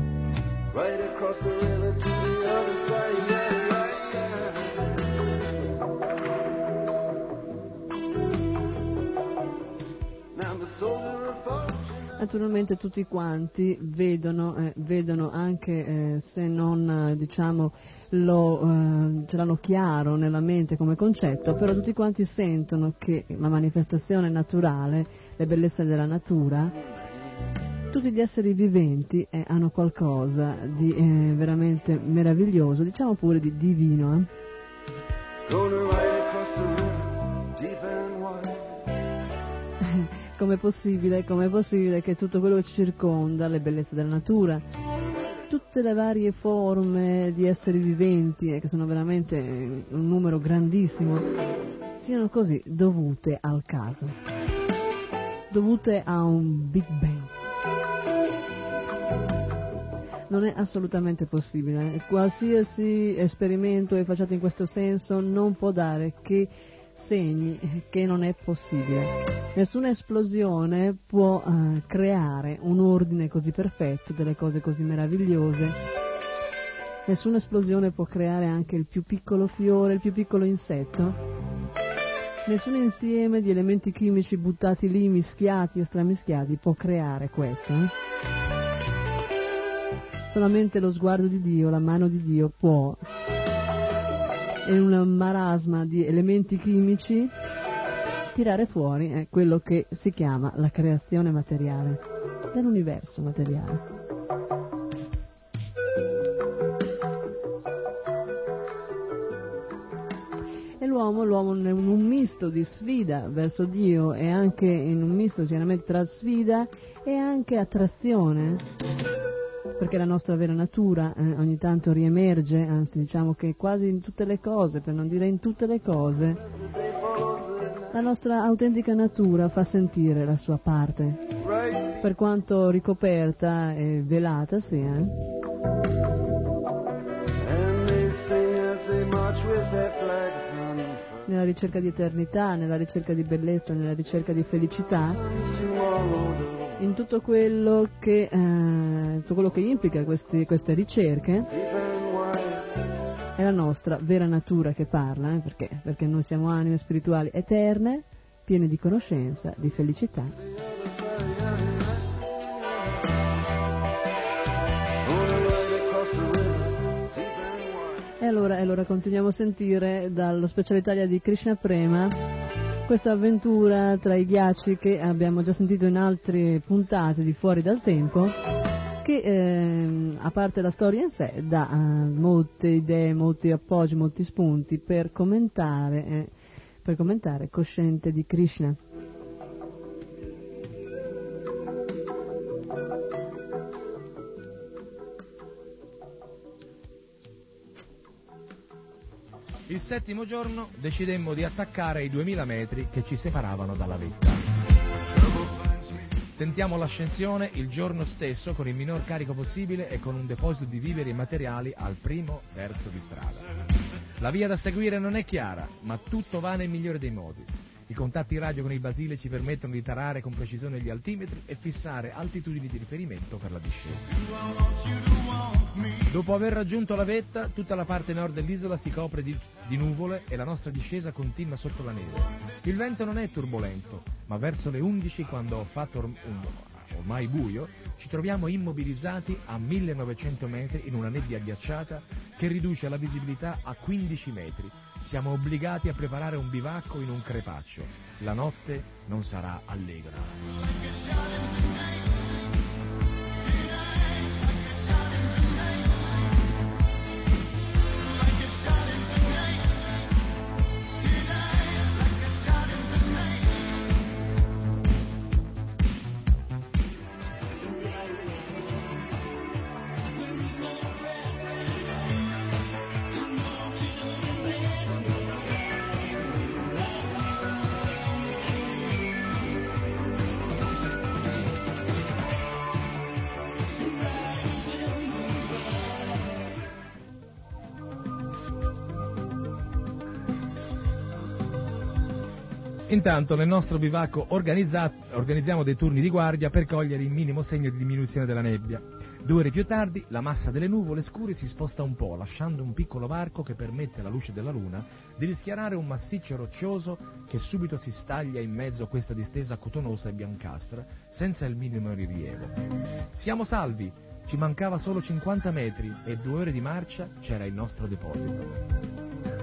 Naturalmente tutti quanti vedono, eh, vedono anche eh, se non eh, diciamo lo, eh, ce l'hanno chiaro nella mente come concetto, però tutti quanti sentono che la manifestazione naturale, le bellezze della natura, tutti gli esseri viventi eh, hanno qualcosa di eh, veramente meraviglioso, diciamo pure di divino. Eh? Com'è possibile, com'è possibile che tutto quello che ci circonda, le bellezze della natura, tutte le varie forme di esseri viventi, eh, che sono veramente un numero grandissimo, siano così dovute al caso, dovute a un Big Bang. Non è assolutamente possibile. Qualsiasi esperimento che facciate in questo senso non può dare che segni che non è possibile. Nessuna esplosione può uh, creare un ordine così perfetto, delle cose così meravigliose. Nessuna esplosione può creare anche il più piccolo fiore, il più piccolo insetto. Nessun insieme di elementi chimici buttati lì, mischiati e stramischiati, può creare questo. Eh? Solamente lo sguardo di Dio, la mano di Dio può, in un marasma di elementi chimici, tirare fuori eh, quello che si chiama la creazione materiale, dell'universo materiale. E l'uomo, l'uomo è un, un misto di sfida verso Dio e anche in un misto chiaramente tra sfida e anche attrazione. Perché la nostra vera natura eh, ogni tanto riemerge, anzi diciamo che quasi in tutte le cose, per non dire in tutte le cose, la nostra autentica natura fa sentire la sua parte, per quanto ricoperta e velata sia. Nella ricerca di eternità, nella ricerca di bellezza, nella ricerca di felicità, in tutto quello che, eh, tutto quello che implica questi, queste ricerche, è la nostra vera natura che parla, eh, perché? Perché noi siamo anime spirituali eterne, piene di conoscenza, di felicità. E allora, allora continuiamo a sentire dallo Special Italia di Krishna Prema questa avventura tra i ghiacci che abbiamo già sentito in altre puntate di Fuori dal Tempo, che eh, a parte la storia in sé dà eh, molte idee, molti appoggi, molti spunti per commentare, eh, per commentare Cosciente di Krishna. Il settimo giorno decidemmo di attaccare i duemila metri che ci separavano dalla vetta. Tentiamo l'ascensione il giorno stesso con il minor carico possibile e con un deposito di viveri e materiali al primo terzo di strada. La via da seguire non è chiara, ma tutto va nel migliore dei modi. I contatti radio con il Basile ci permettono di tarare con precisione gli altimetri e fissare altitudini di riferimento per la discesa. Dopo aver raggiunto la vetta, tutta la parte nord dell'isola si copre di, di nuvole e la nostra discesa continua sotto la neve. Il vento non è turbolento, ma verso le undici, quando ho fatto or- un, ormai buio, ci troviamo immobilizzati a millenovecento metri in una nebbia ghiacciata che riduce la visibilità a quindici metri. Siamo obbligati a preparare un bivacco in un crepaccio. La notte non sarà allegra. Intanto nel nostro bivacco organizza- organizziamo dei turni di guardia per cogliere il minimo segno di diminuzione della nebbia. Due ore più tardi la massa delle nuvole scure si sposta un po', lasciando un piccolo varco che permette alla luce della luna di rischiarare un massiccio roccioso che subito si staglia in mezzo a questa distesa cotonosa e biancastra, senza il minimo rilievo. Siamo salvi! Ci mancava solo cinquanta metri e due ore di marcia c'era il nostro deposito.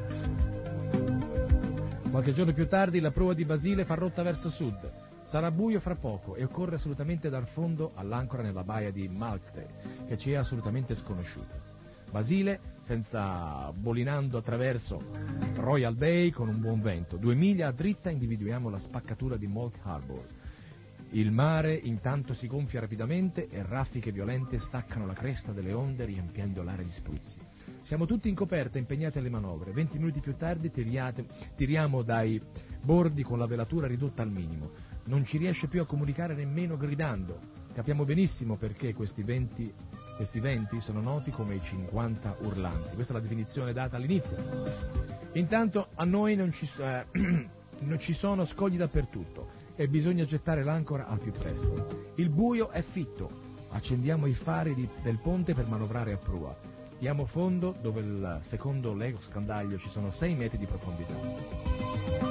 Qualche giorno più tardi la prua di Basile fa rotta verso sud. Sarà buio fra poco e occorre assolutamente dar fondo all'ancora nella baia di Malcte, che ci è assolutamente sconosciuta. Basile, senza bolinando attraverso Royal Bay con un buon vento. Due miglia a dritta individuiamo la spaccatura di Malk Harbour. Il mare intanto si gonfia rapidamente e raffiche violente staccano la cresta delle onde riempiendo l'area di spruzzi. Siamo tutti in coperta impegnati alle manovre. Venti minuti più tardi tiriate, tiriamo dai bordi con la velatura ridotta al minimo. Non ci riesce più a comunicare nemmeno gridando. Capiamo benissimo perché questi venti, questi venti sono noti come i cinquanta urlanti. Questa è la definizione data all'inizio. Intanto a noi non ci, eh, non ci sono scogli dappertutto e bisogna gettare l'ancora al più presto. Il buio è fitto. Accendiamo i fari di, del ponte per manovrare a prua. Diamo fondo dove il secondo lego scandaglio ci sono sei metri di profondità.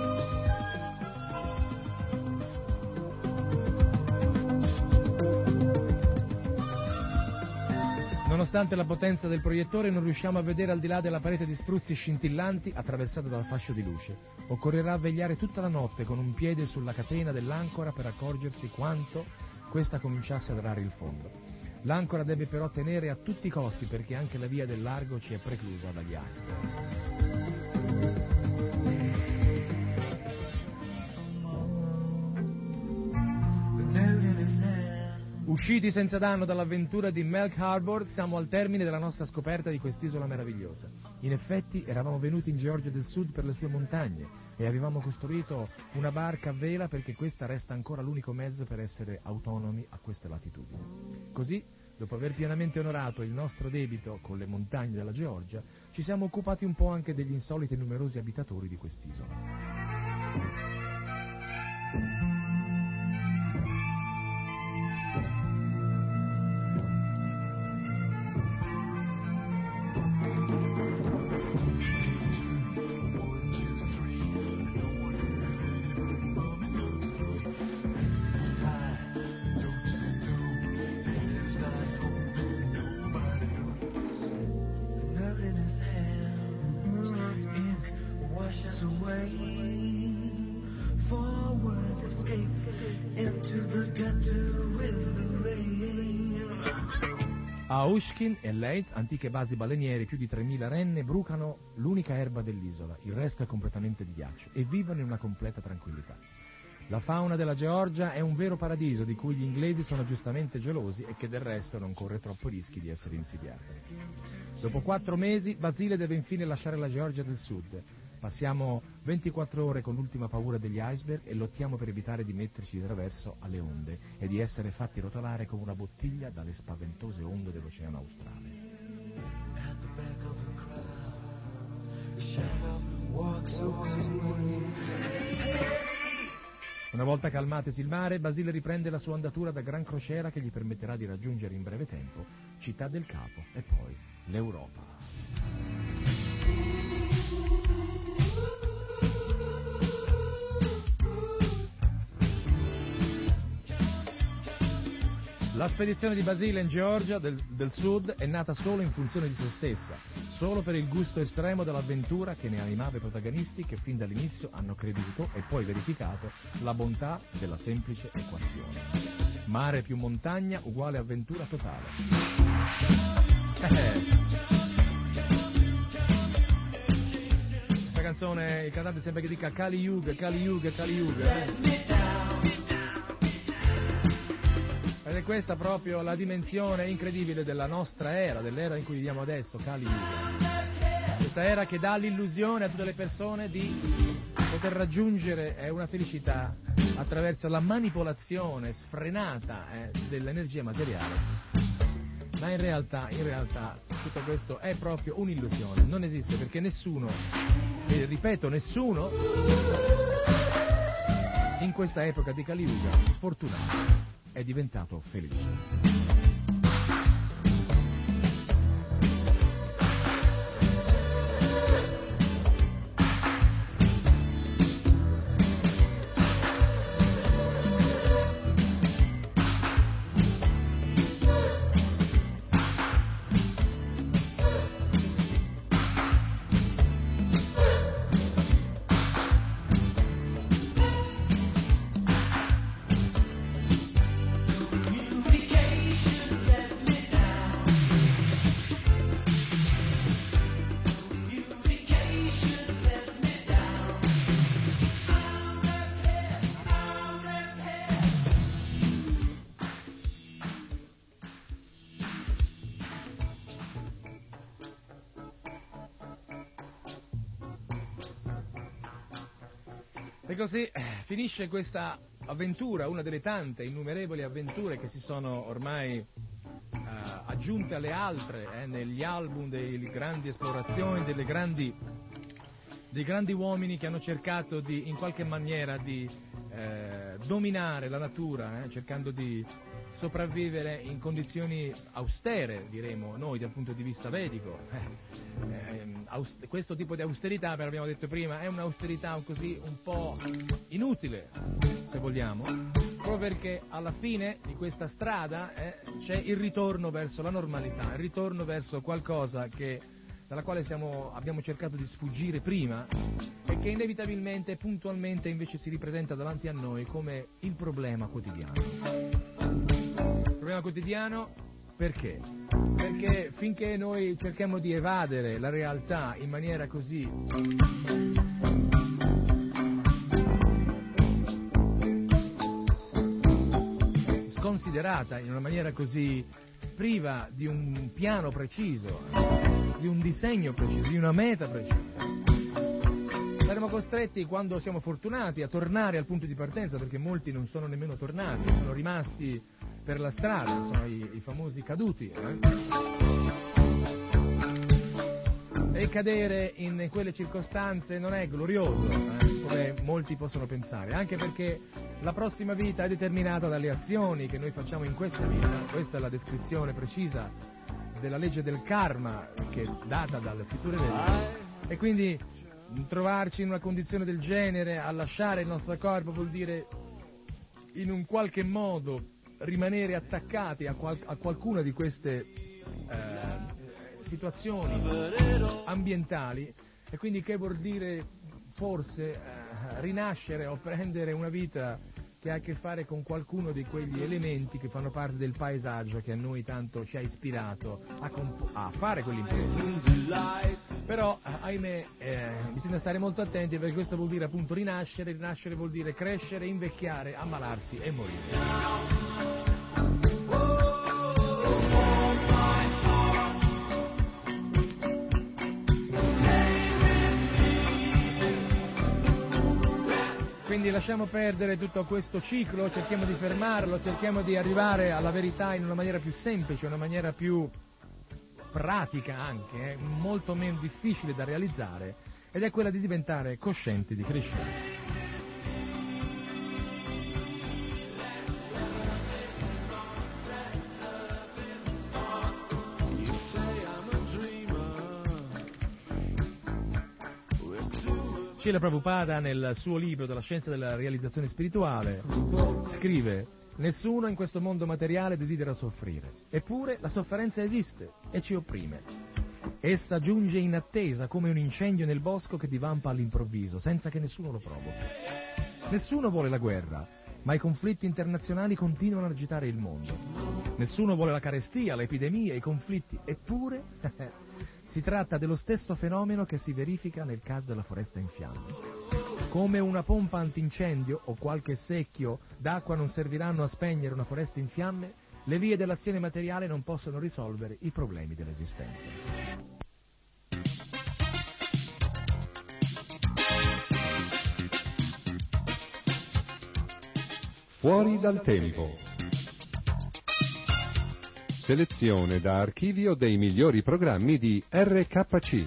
Nonostante la potenza del proiettore non riusciamo a vedere al di là della parete di spruzzi scintillanti attraversata dal fascio di luce. Occorrerà vegliare tutta la notte con un piede sulla catena dell'ancora per accorgersi quanto questa cominciasse ad errare il fondo. L'ancora deve però tenere a tutti i costi perché anche la via del largo ci è preclusa dagli iceberg. Usciti senza danno dall'avventura di Malk Harbour, siamo al termine della nostra scoperta di quest'isola meravigliosa. In effetti eravamo venuti in Georgia del Sud per le sue montagne e avevamo costruito una barca a vela perché questa resta ancora l'unico mezzo per essere autonomi a queste latitudini. Così, dopo aver pienamente onorato il nostro debito con le montagne della Georgia, ci siamo occupati un po' anche degli insoliti e numerosi abitatori di quest'isola. A Ushkin e Leith, antiche basi baleniere, più di tremila renne, brucano l'unica erba dell'isola, il resto è completamente di ghiaccio, e vivono in una completa tranquillità. La fauna della Georgia è un vero paradiso di cui gli inglesi sono giustamente gelosi e che del resto non corre troppo rischi di essere insidiati. Dopo quattro mesi, Basile deve infine lasciare la Georgia del Sud. Passiamo ventiquattro ore con l'ultima paura degli iceberg e lottiamo per evitare di metterci di traverso alle onde e di essere fatti rotolare come una bottiglia dalle spaventose onde dell'Oceano Australe. Una volta calmatesi il mare, Basile riprende la sua andatura da gran crociera che gli permetterà di raggiungere in breve tempo Città del Capo e poi l'Europa. La spedizione di Basile in Georgia del, del Sud è nata solo in funzione di se stessa, solo per il gusto estremo dell'avventura che ne animava i protagonisti che fin dall'inizio hanno creduto e poi verificato la bontà della semplice equazione. Mare più montagna uguale avventura totale. Eh. Questa canzone, il cantante sembra che dica Kali Yuga, Kali Yuga, Kali Yuga. Eh. Ed è questa proprio la dimensione incredibile della nostra era, dell'era in cui viviamo adesso, Kali Yuga. Questa era che dà l'illusione a tutte le persone di poter raggiungere eh, una felicità attraverso la manipolazione sfrenata eh, dell'energia materiale. Ma in realtà, in realtà tutto questo è proprio un'illusione, non esiste perché nessuno, e ripeto nessuno, in questa epoca di Kali Yuga, sfortunato, è diventato felice. E così finisce questa avventura, una delle tante innumerevoli avventure che si sono ormai eh, aggiunte alle altre eh, negli album delle grandi esplorazioni, delle grandi, dei grandi uomini che hanno cercato di, in qualche maniera di eh, dominare la natura, eh, cercando di sopravvivere in condizioni austere, diremo noi dal punto di vista vedico. Eh, eh, aust- questo tipo di austerità, come abbiamo detto prima, è un'austerità così un po' inutile, se vogliamo, proprio perché alla fine di questa strada eh, c'è il ritorno verso la normalità, il ritorno verso qualcosa che, dalla quale siamo, abbiamo cercato di sfuggire prima e che inevitabilmente, puntualmente invece si ripresenta davanti a noi come il problema quotidiano. Problema quotidiano perché? Perché finché noi cerchiamo di evadere la realtà in maniera così sconsiderata, in una maniera così priva di un piano preciso, di un disegno preciso, di una meta precisa, saremo costretti, quando siamo fortunati, a tornare al punto di partenza, perché molti non sono nemmeno tornati, sono rimasti per la strada, sono i, i famosi caduti, eh? E cadere in quelle circostanze non è glorioso, eh? Come molti possono pensare, anche perché la prossima vita è determinata dalle azioni che noi facciamo in questa vita. Questa è la descrizione precisa della legge del karma, che è data dalle scritture vediche, e quindi trovarci in una condizione del genere, a lasciare il nostro corpo, vuol dire in un qualche modo rimanere attaccati a, qual- a qualcuna di queste eh, situazioni ambientali, e quindi che vuol dire forse eh, rinascere o prendere una vita che ha a che fare con qualcuno di quegli elementi che fanno parte del paesaggio che a noi tanto ci ha ispirato a, comp- a fare quell'impresa. Però, ahimè, eh, bisogna stare molto attenti, perché questo vuol dire appunto rinascere, rinascere vuol dire crescere, invecchiare, ammalarsi e morire. Quindi lasciamo perdere tutto questo ciclo, cerchiamo di fermarlo, cerchiamo di arrivare alla verità in una maniera più semplice, una maniera più pratica anche, eh, molto meno difficile da realizzare, ed è quella di diventare coscienti di Krishna. Srila Prabhupada, nel suo libro della scienza della realizzazione spirituale, scrive: nessuno in questo mondo materiale desidera soffrire, eppure la sofferenza esiste e ci opprime. Essa giunge inattesa come un incendio nel bosco che divampa all'improvviso, senza che nessuno lo provochi. Nessuno vuole la guerra, ma i conflitti internazionali continuano ad agitare il mondo. Nessuno vuole la carestia, le epidemie, i conflitti, eppure si tratta dello stesso fenomeno che si verifica nel caso della foresta in fiamme. Come una pompa antincendio o qualche secchio d'acqua non serviranno a spegnere una foresta in fiamme, le vie dell'azione materiale non possono risolvere i problemi dell'esistenza. Fuori dal tempo. Selezione da archivio dei migliori programmi di R K C.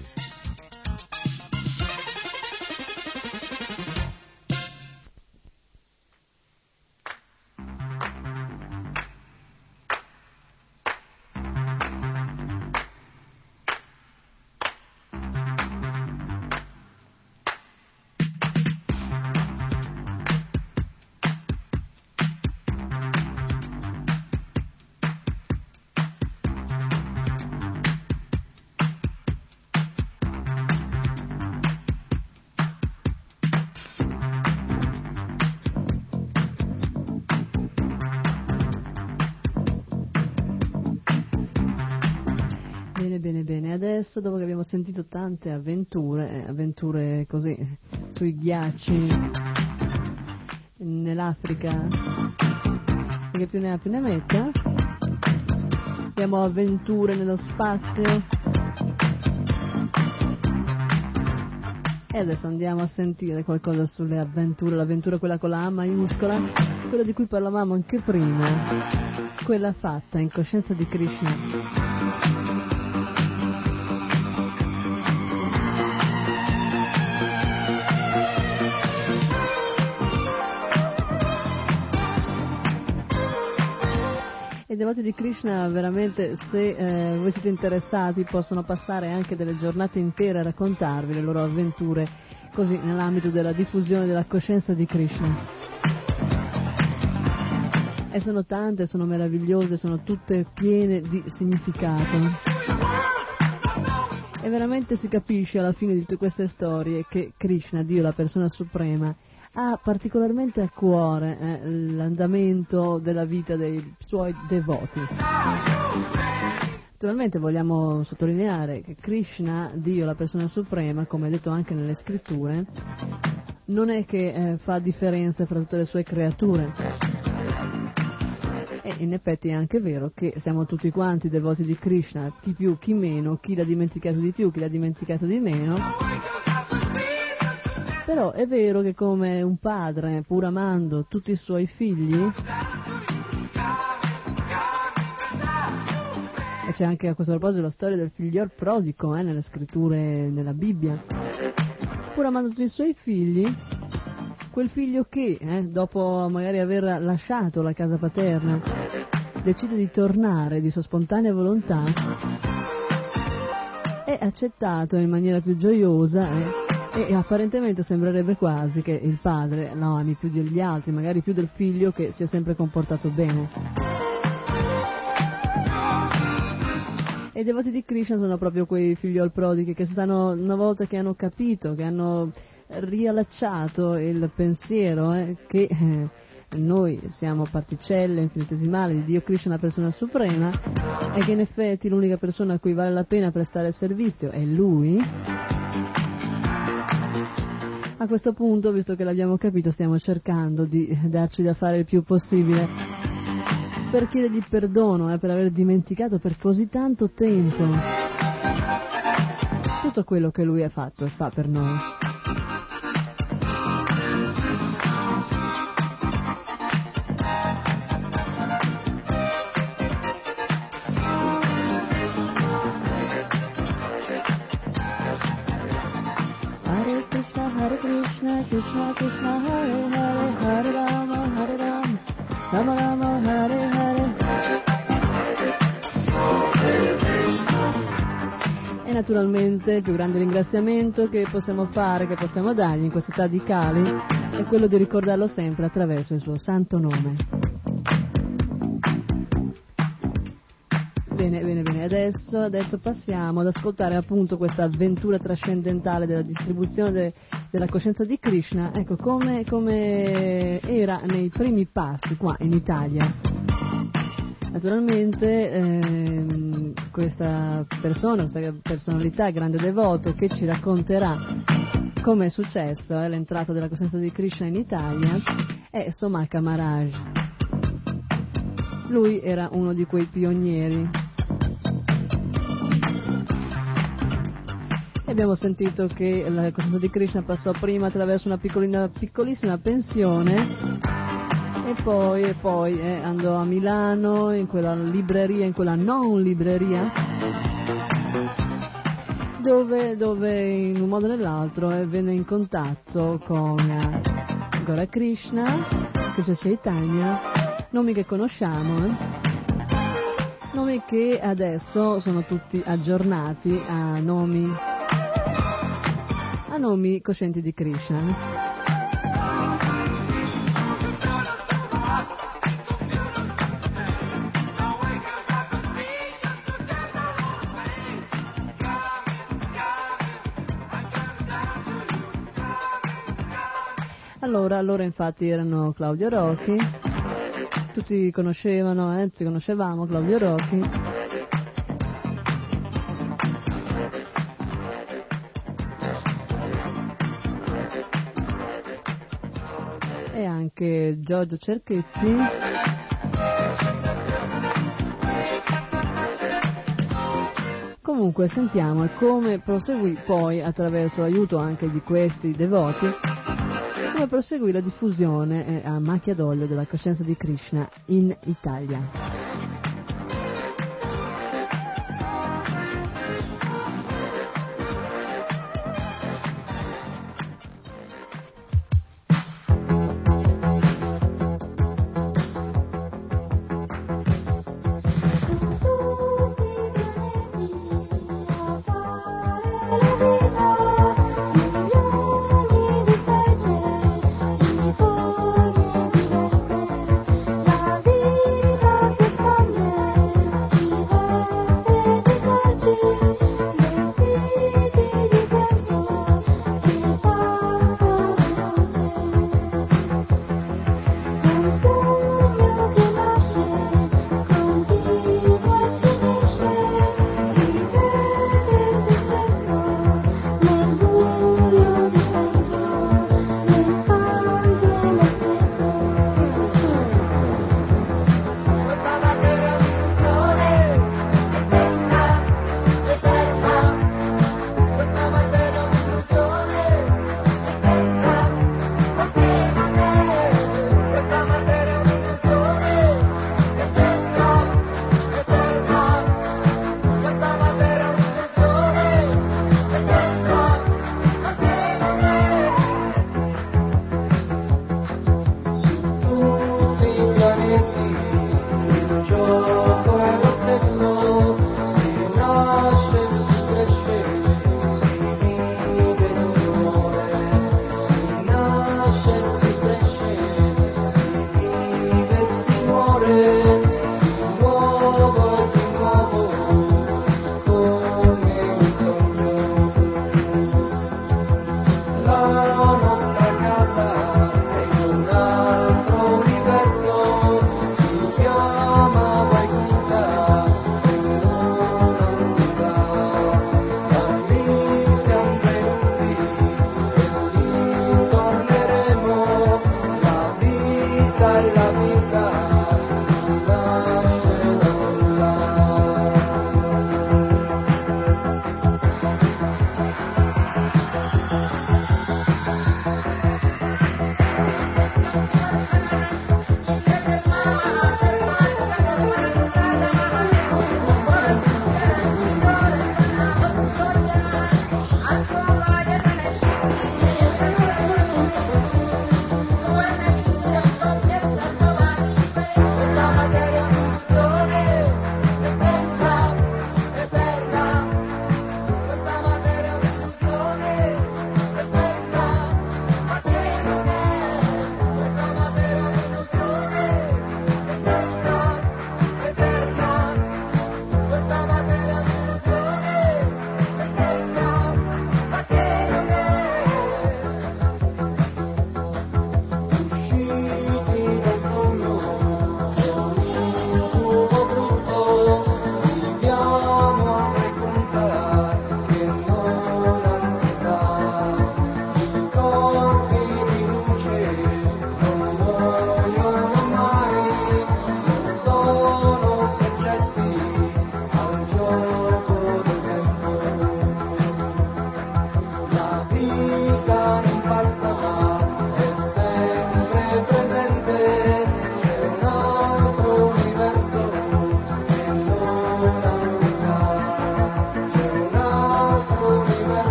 adesso, dopo che abbiamo sentito tante avventure, avventure così, sui ghiacci, nell'Africa, che più ne ha più ne metta, abbiamo avventure nello spazio, e adesso andiamo a sentire qualcosa sulle avventure, l'avventura quella con la A maiuscola, quella di cui parlavamo anche prima, quella fatta in coscienza di Krishna. I devoti di Krishna veramente, se eh, voi siete interessati, possono passare anche delle giornate intere a raccontarvi le loro avventure, così nell'ambito della diffusione della coscienza di Krishna. E sono tante, sono meravigliose, sono tutte piene di significato. E veramente si capisce alla fine di tutte queste storie che Krishna, Dio, la persona suprema, ha particolarmente a cuore eh, l'andamento della vita dei suoi devoti. Naturalmente vogliamo sottolineare che Krishna, Dio, la persona suprema, come è detto anche nelle scritture, non è che eh, fa differenza fra tutte le sue creature. E in effetti è anche vero che siamo tutti quanti devoti di Krishna, chi più, chi meno, chi l'ha dimenticato di più, chi l'ha dimenticato di meno. Però è vero che come un padre, pur amando tutti i suoi figli, e c'è anche a questo proposito la storia del figliol prodigo eh, nelle scritture, nella Bibbia, pur amando tutti i suoi figli, quel figlio che, eh, dopo magari aver lasciato la casa paterna, decide di tornare di sua spontanea volontà, è accettato in maniera più gioiosa eh, e apparentemente sembrerebbe quasi che il padre lo ami più degli altri, magari più del figlio che si è sempre comportato bene. E i devoti di Krishna sono proprio quei figlioli prodighi che stanno, una volta che hanno capito, che hanno riallacciato il pensiero eh, che eh, noi siamo particelle infinitesimali di Dio Krishna, la persona suprema, e che in effetti l'unica persona a cui vale la pena prestare servizio è Lui. A questo punto, visto che l'abbiamo capito, stiamo cercando di darci da fare il più possibile per chiedergli perdono eh, per aver dimenticato per così tanto tempo tutto quello che Lui ha fatto e fa per noi. Hare Krishna, Krishna Krishna, Hare Hare, Hare Rama, Hare Rama, Rama Rama, Hare Hare. E naturalmente il più grande ringraziamento che possiamo fare, che possiamo dargli in quest'età di Kali, è quello di ricordarlo sempre attraverso il suo santo nome. Bene, bene, bene, adesso, adesso passiamo ad ascoltare appunto questa avventura trascendentale della distribuzione de, della coscienza di Krishna, ecco, come, come era nei primi passi qua in Italia. Naturalmente ehm, questa persona, questa personalità, grande devoto, che ci racconterà come è successo eh, l'entrata della coscienza di Krishna in Italia, è Somaka Maharaj. Lui era uno di quei pionieri. Abbiamo sentito che la coscienza di Krishna passò prima attraverso una piccolina, piccolissima pensione e poi, e poi eh, andò a Milano, in quella libreria, in quella non libreria, dove, dove in un modo o nell'altro eh, venne in contatto con eh, Gaura Krishna, Krishna Chaitanya, nomi che conosciamo, eh? Nomi che adesso sono tutti aggiornati a nomi a nomi coscienti di Krishna. Allora, allora infatti erano Claudio Rocchi, tutti conoscevano, eh, tutti conoscevamo Claudio Rocchi. anche Giorgio Cerchetti. Comunque sentiamo come proseguì poi, attraverso l'aiuto anche di questi devoti, come proseguì la diffusione eh, a macchia d'olio della coscienza di Krishna in Italia. La vita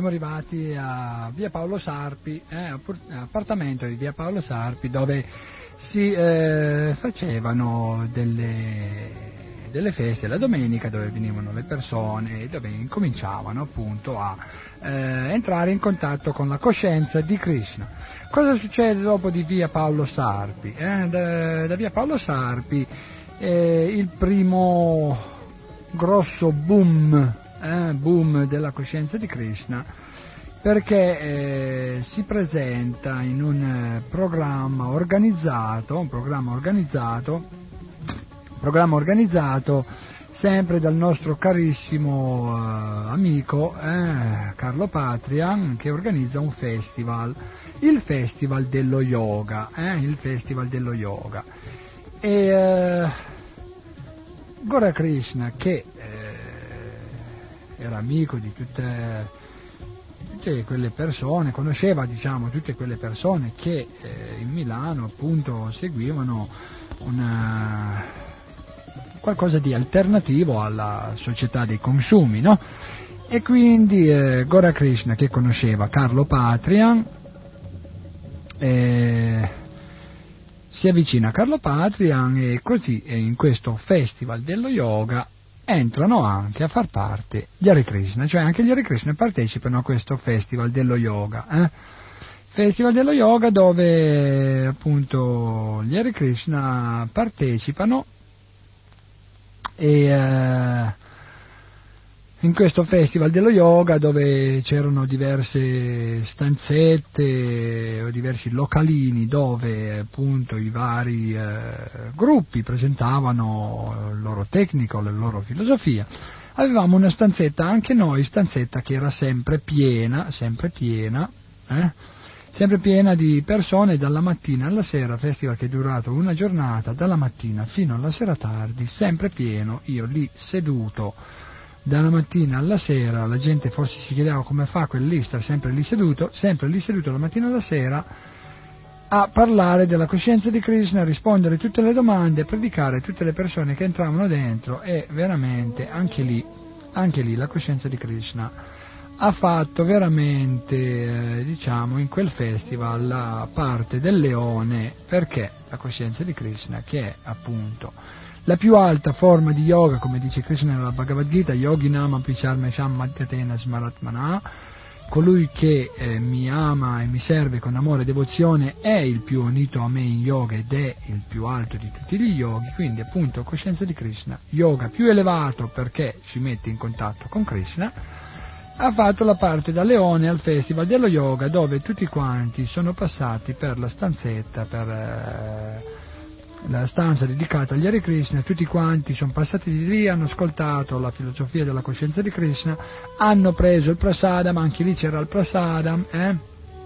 siamo arrivati a via Paolo Sarpi, eh, appartamento di via Paolo Sarpi, dove si eh, facevano delle, delle feste la domenica, dove venivano le persone, dove incominciavano appunto a eh, entrare in contatto con la coscienza di Krishna. Cosa succede dopo di via Paolo Sarpi? Eh, da, da via Paolo Sarpi eh, il primo grosso boom, eh, boom della coscienza di Krishna, perché eh, si presenta in un eh, programma organizzato, un programma organizzato, programma organizzato sempre dal nostro carissimo eh, amico eh, Carlo Patrian, che organizza un festival, il Festival dello Yoga, eh, il Festival dello Yoga. E eh, Gora Krishna, che eh, era amico di tutte tutte quelle persone, conosceva diciamo tutte quelle persone che eh, in Milano appunto seguivano una, qualcosa di alternativo alla società dei consumi, no? E quindi eh, Gora Krishna, che conosceva Carlo Patrian, eh, si avvicina a Carlo Patrian e così eh, in questo Festival dello Yoga entrano anche a far parte gli Hare Krishna, cioè anche gli Hare Krishna partecipano a questo Festival dello Yoga, eh? Festival dello Yoga dove appunto gli Hare Krishna partecipano e eh, in questo Festival dello Yoga dove c'erano diverse stanzette o diversi localini dove appunto i vari eh, gruppi presentavano il loro tecnico, la loro filosofia, avevamo una stanzetta anche noi, stanzetta che era sempre piena, sempre piena, eh? sempre piena di persone dalla mattina alla sera, festival che è durato una giornata, dalla mattina fino alla sera tardi, sempre pieno, io lì seduto, dalla mattina alla sera, la gente forse si chiedeva come fa quello lì, stare sempre lì seduto, sempre lì seduto la mattina alla sera, a parlare della coscienza di Krishna, a rispondere a tutte le domande, a predicare a tutte le persone che entravano dentro, e veramente anche lì, anche lì la coscienza di Krishna ha fatto veramente, eh, diciamo, in quel festival la parte del leone, perché la coscienza di Krishna, che è appunto la più alta forma di yoga, come dice Krishna nella Bhagavad Gita, Yogi Nama Picharme Sham Madhyatena Smaratmana, colui che eh, mi ama e mi serve con amore e devozione è il più unito a me in yoga ed è il più alto di tutti gli yogi, quindi appunto coscienza di Krishna, yoga più elevato perché ci mette in contatto con Krishna, ha fatto la parte da leone al Festival dello Yoga, dove tutti quanti sono passati per la stanzetta, per eh, la stanza dedicata agli Hare Krishna, tutti quanti sono passati di lì, hanno ascoltato la filosofia della coscienza di Krishna, hanno preso il prasadam, anche lì c'era il prasadam, eh?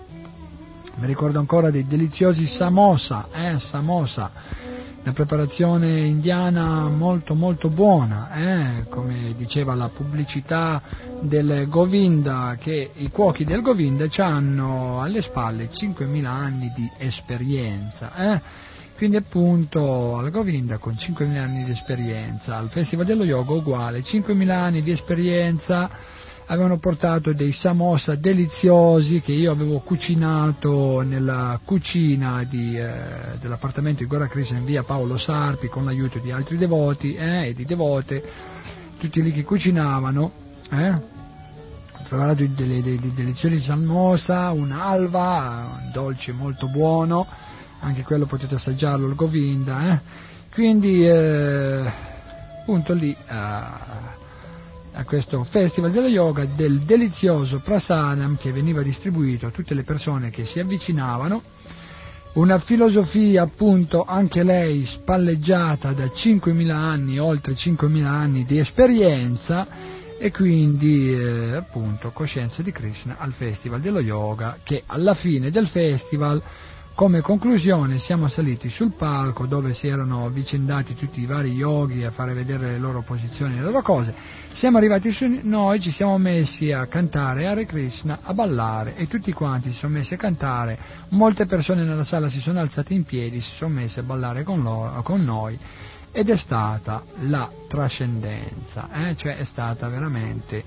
mi ricordo ancora dei deliziosi samosa, eh? samosa, una preparazione indiana molto molto buona, eh? come diceva la pubblicità del Govinda, che i cuochi del Govinda hanno alle spalle cinquemila anni di esperienza, eh? Quindi appunto al Govinda con cinquemila anni di esperienza, al Festival dello Yoga uguale, cinquemila anni di esperienza, avevano portato dei samosa deliziosi che io avevo cucinato nella cucina di, eh, dell'appartamento di Gora Krishna in via Paolo Sarpi con l'aiuto di altri devoti eh, e di devote, tutti lì che cucinavano, eh, ho preparato dei, dei, dei deliziosi samosa, un'alva, un dolce molto buono, anche quello potete assaggiarlo al Govinda, eh? quindi eh, appunto lì a, a questo Festival dello Yoga del delizioso prasadam che veniva distribuito a tutte le persone che si avvicinavano, una filosofia appunto anche lei spalleggiata da cinquemila anni, oltre cinquemila anni di esperienza, e quindi eh, appunto coscienza di Krishna al Festival dello Yoga, che alla fine del festival, come conclusione, siamo saliti sul palco dove si erano avvicendati tutti i vari yogi a fare vedere le loro posizioni e le loro cose. Siamo arrivati su noi, ci siamo messi a cantare Hare Krishna, a ballare, e tutti quanti si sono messi a cantare. Molte persone nella sala si sono alzate in piedi, si sono messi a ballare con, loro, con noi, ed è stata la trascendenza, eh? cioè è stata veramente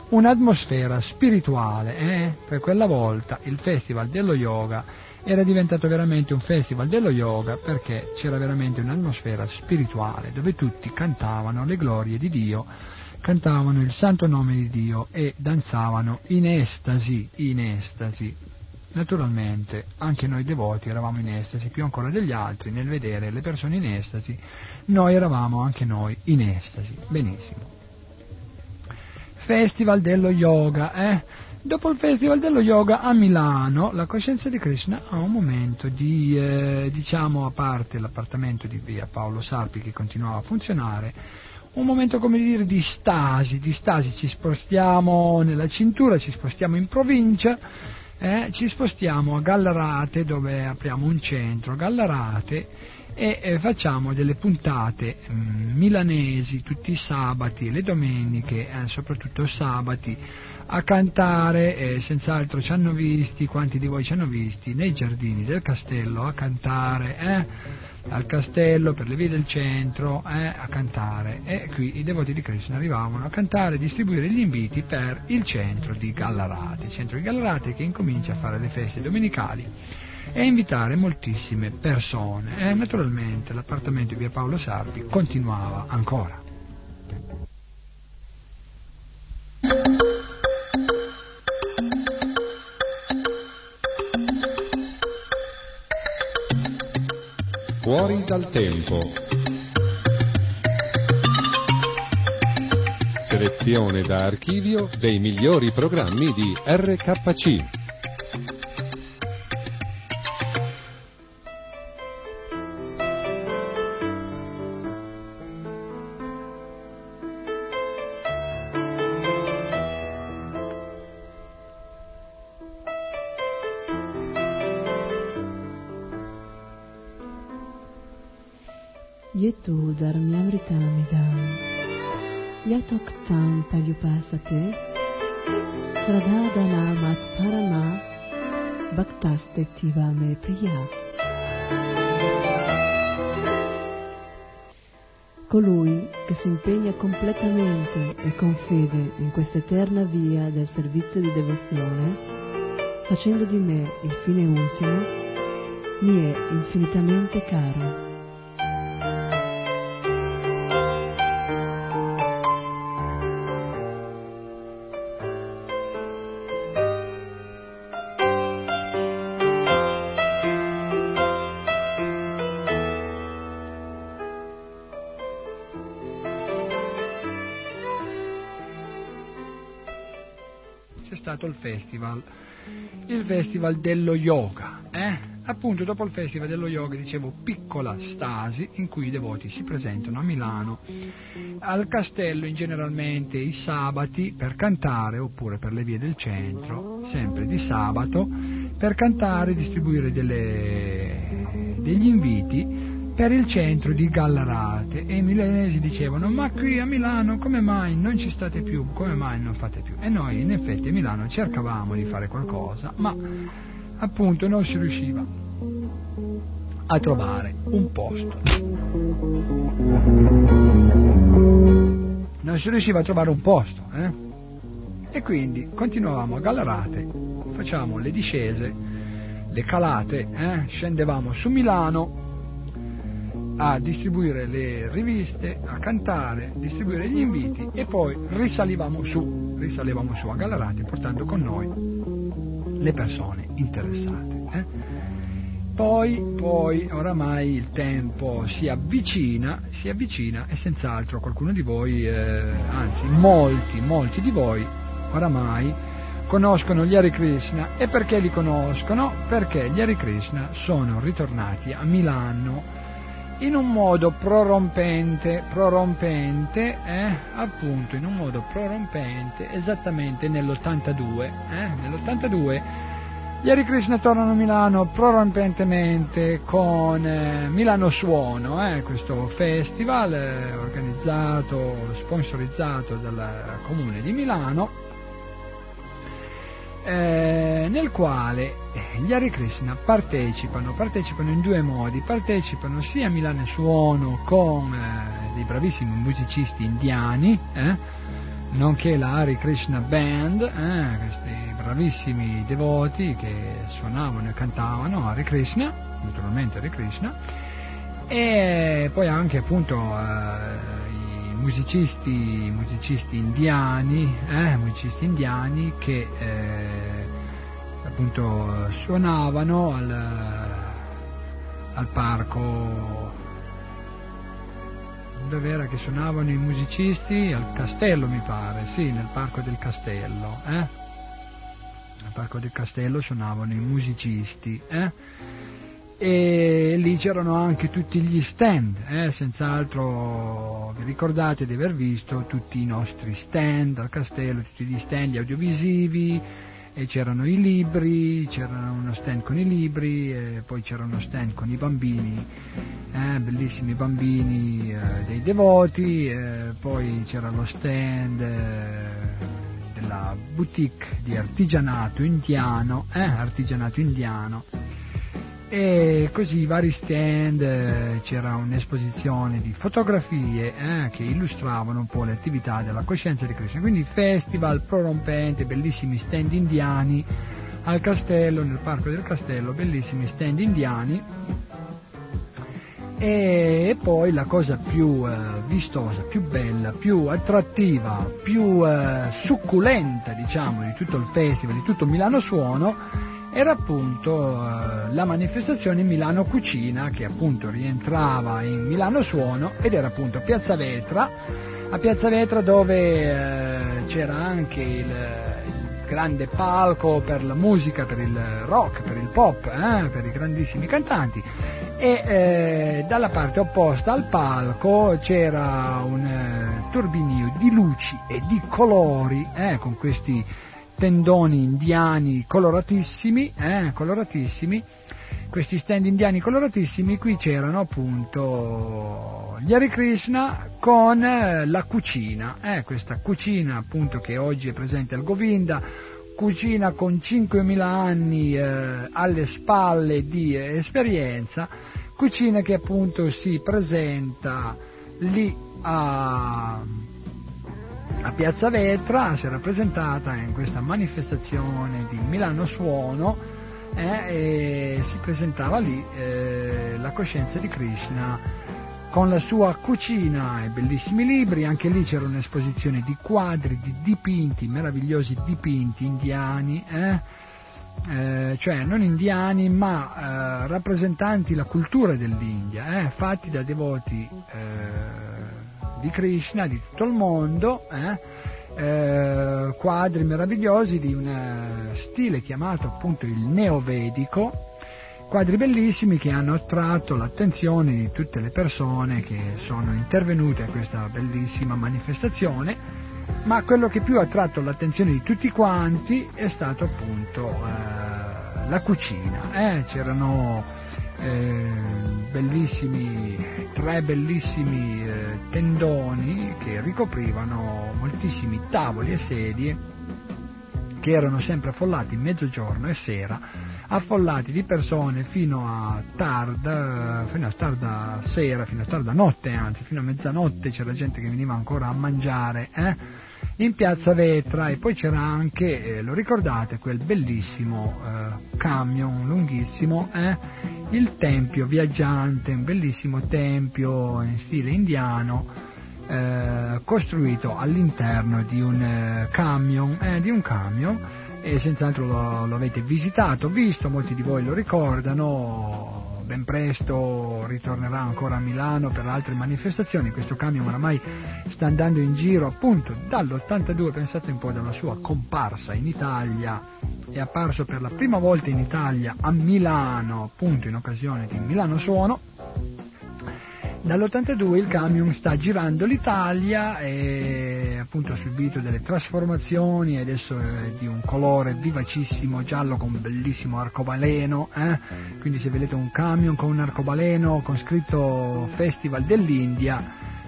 un'atmosfera spirituale, eh? Per quella volta il Festival dello Yoga era diventato veramente un festival dello yoga, perché c'era veramente un'atmosfera spirituale dove tutti cantavano le glorie di Dio, cantavano il santo nome di Dio e danzavano in estasi, in estasi. Naturalmente anche noi devoti eravamo in estasi, più ancora degli altri, nel vedere le persone in estasi, noi eravamo anche noi in estasi. Benissimo. Festival dello yoga, eh? Dopo il Festival dello Yoga a Milano, la coscienza di Krishna ha un momento di, eh, diciamo, a parte l'appartamento di via Paolo Sarpi che continuava a funzionare, un momento, come dire, di stasi, di stasi, ci spostiamo nella cintura, ci spostiamo in provincia, eh, ci spostiamo a Gallarate, dove apriamo un centro, Gallarate, e eh, facciamo delle puntate mh, milanesi tutti i sabati e le domeniche, eh, soprattutto sabati, a cantare, eh, senz'altro ci hanno visti, quanti di voi ci hanno visti, nei giardini del castello a cantare, eh, al castello, per le vie del centro, eh, a cantare, e qui i devoti di Krishna arrivavano a cantare e distribuire gli inviti per il centro di Gallarate, il centro di Gallarate che incomincia a fare le feste domenicali e invitare moltissime persone, e naturalmente l'appartamento di via Paolo Sarpi continuava ancora. Fuori dal tempo. Selezione da archivio dei migliori programmi di R K C. Yetu dharmyamritamidam yatoktam paryupasate sradhadanamat parama bhaktaste tivame priya. Colui che si impegna completamente e con fede in questa eterna via del servizio di devozione, facendo di me il fine ultimo, mi è infinitamente caro. Il festival, il festival dello yoga, eh? Appunto dopo il festival dello yoga, dicevo, piccola stasi in cui i devoti si presentano a Milano, al castello in generalmente i sabati per cantare, oppure per le vie del centro, sempre di sabato, per cantare e distribuire delle, degli inviti per il centro di Gallarate, e i milanesi dicevano: ma qui a Milano come mai non ci state più, come mai non fate più? E noi in effetti a Milano cercavamo di fare qualcosa, ma appunto non si riusciva a trovare un posto, non si riusciva a trovare un posto, eh? E quindi continuavamo a Gallarate, facciamo le discese, le calate, eh? Scendevamo su Milano a distribuire le riviste, a cantare, distribuire gli inviti, e poi risalivamo su, risalivamo su a Gallarate portando con noi le persone interessate. Eh? Poi, poi, oramai il tempo si avvicina, si avvicina e senz'altro qualcuno di voi, eh, anzi molti, molti di voi, oramai conoscono gli Hare Krishna. E perché li conoscono? Perché gli Hare Krishna sono ritornati a Milano in un modo prorompente, prorompente, eh? appunto in un modo prorompente, esattamente nell'ottantadue, eh? nell'ottantadue gli Hare Krishna tornano a Milano prorompentemente con eh, Milano Suono, eh? questo festival eh, organizzato, sponsorizzato dal Comune di Milano, Eh, nel quale gli Hare Krishna partecipano, partecipano in due modi, partecipano sia a Milano Suono con eh, dei bravissimi musicisti indiani, eh, nonché la Hare Krishna Band, eh, questi bravissimi devoti che suonavano e cantavano Hare Krishna, naturalmente Hare Krishna, e poi anche appunto eh, i musicisti, i musicisti indiani, eh, musicisti indiani che eh, appunto suonavano al, al parco. Dove era che suonavano i musicisti? Al castello, mi pare, sì, nel parco del castello, eh? Nel parco del castello suonavano i musicisti, eh? E lì c'erano anche tutti gli stand, eh? Senz'altro vi ricordate di aver visto tutti i nostri stand al castello, tutti gli stand, gli audiovisivi, e c'erano i libri, c'era uno stand con i libri, e poi c'era uno stand con i bambini, eh, bellissimi bambini eh, dei devoti, eh, poi c'era lo stand eh, della boutique di artigianato indiano, eh, artigianato indiano, e così i vari stand, eh, c'era un'esposizione di fotografie eh, che illustravano un po' le attività della coscienza di Krishna, quindi festival prorompente, bellissimi stand indiani al castello, nel parco del castello, bellissimi stand indiani, e poi la cosa più eh, vistosa, più bella, più attrattiva, più eh, succulenta, diciamo, di tutto il festival, di tutto Milano Suono, era appunto eh, la manifestazione Milano Cucina, che appunto rientrava in Milano Suono, ed era appunto a Piazza Vetra, a Piazza Vetra dove eh, c'era anche il, il grande palco per la musica, per il rock, per il pop, eh, per i grandissimi cantanti, e eh, dalla parte opposta al palco c'era un eh, turbinio di luci e di colori, eh, con questi tendoni indiani coloratissimi, eh, coloratissimi, questi stand indiani coloratissimi. Qui c'erano appunto gli Hare Krishna con eh, la cucina, eh, questa cucina appunto che oggi è presente al Govinda, cucina con cinquemila anni eh, alle spalle di eh, esperienza, cucina che appunto si presenta lì a a Piazza Vetra, si era presentata in questa manifestazione di Milano Suono, eh, e si presentava lì eh, la coscienza di Krishna con la sua cucina e bellissimi libri. Anche lì c'era un'esposizione di quadri, di dipinti, meravigliosi dipinti indiani, eh, eh, cioè non indiani ma eh, rappresentanti la cultura dell'India, eh, fatti da devoti eh, di Krishna di tutto il mondo, eh? Eh, quadri meravigliosi di un stile chiamato appunto il neovedico, quadri bellissimi che hanno attratto l'attenzione di tutte le persone che sono intervenute a questa bellissima manifestazione, ma quello che più ha attratto l'attenzione di tutti quanti è stato appunto eh, la cucina, eh? C'erano Eh, bellissimi, tre bellissimi eh, tendoni che ricoprivano moltissimi tavoli e sedie che erano sempre affollati mezzogiorno e sera, affollati di persone fino a tarda, fino a tarda sera, fino a tarda notte, anzi fino a mezzanotte c'era gente che veniva ancora a mangiare eh, in Piazza Vetra. E poi c'era anche, eh, lo ricordate, quel bellissimo eh, camion lunghissimo, eh, il tempio viaggiante, un bellissimo tempio in stile indiano, eh, costruito all'interno di un eh, camion, eh, di un camion, e senz'altro lo, lo avete visitato, visto, molti di voi lo ricordano. Ben presto ritornerà ancora a Milano per altre manifestazioni. Questo camion oramai sta andando in giro appunto dall'ottantadue, pensate un po', dalla sua comparsa in Italia, è apparso per la prima volta in Italia a Milano appunto in occasione di Milano Suono. Dall'ottantadue il camion sta girando l'Italia e appunto ha subito delle trasformazioni, adesso è di un colore vivacissimo giallo con un bellissimo arcobaleno, eh? Quindi se vedete un camion con un arcobaleno con scritto Festival dell'India,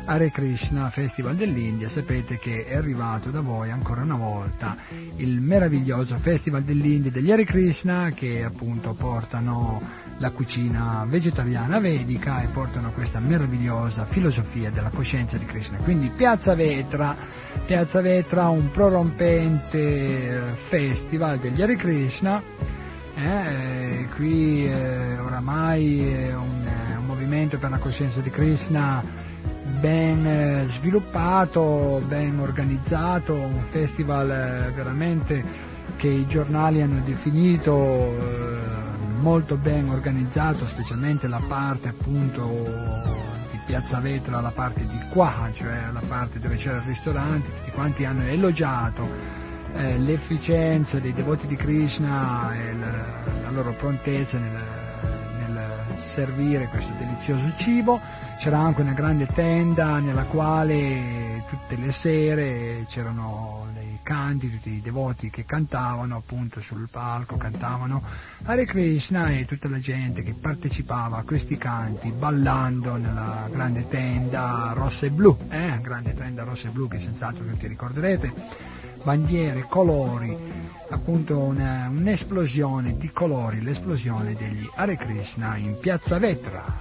Hare Krishna Festival dell'India. Sapete che è arrivato da voi ancora una volta il meraviglioso Festival dell'India degli Hare Krishna, che appunto portano la cucina vegetariana vedica e portano questa meravigliosa filosofia della coscienza di Krishna. Quindi Piazza Vetra, Piazza Vetra, un prorompente festival degli Hare Krishna. Eh, qui eh, oramai è un, un movimento per la coscienza di Krishna ben eh, sviluppato, ben organizzato, un festival eh, veramente che i giornali hanno definito eh, molto ben organizzato, specialmente la parte appunto di Piazza Vetra, la parte di qua, cioè la parte dove c'era il ristorante. Tutti quanti hanno elogiato eh, l'efficienza dei devoti di Krishna e la, la loro prontezza nel, nel servire questo delizioso cibo. C'era anche una grande tenda nella quale tutte le sere c'erano dei canti, tutti i devoti che cantavano appunto sul palco, cantavano Hare Krishna, e tutta la gente che partecipava a questi canti ballando nella grande tenda rossa e blu, eh? grande tenda rossa e blu che senz'altro tutti ricorderete, bandiere, colori, appunto una, un'esplosione di colori, l'esplosione degli Hare Krishna in Piazza Vetra.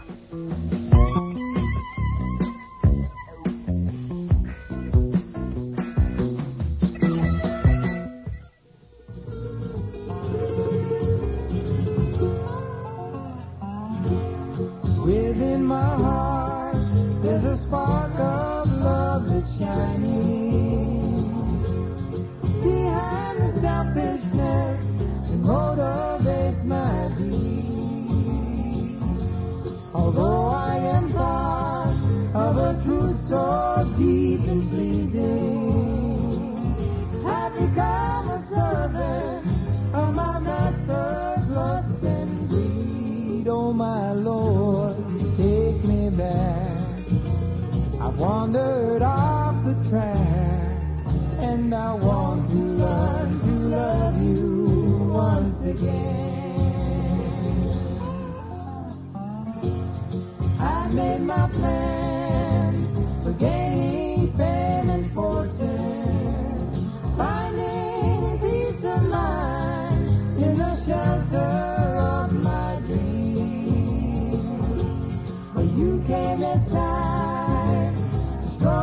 Within my heart there's a spark of love that's shining. Behind the selfishness that motivates my deeds. Although I am part of a truth so deep and pleasing, I've become a servant of my master's lust and greed. Oh my Lord, take me back. I've wandered off the track, and I want to learn to love you once again. I made my plans for gaining fame and fortune, finding peace of mind in the shelter of my dreams. But you came as time to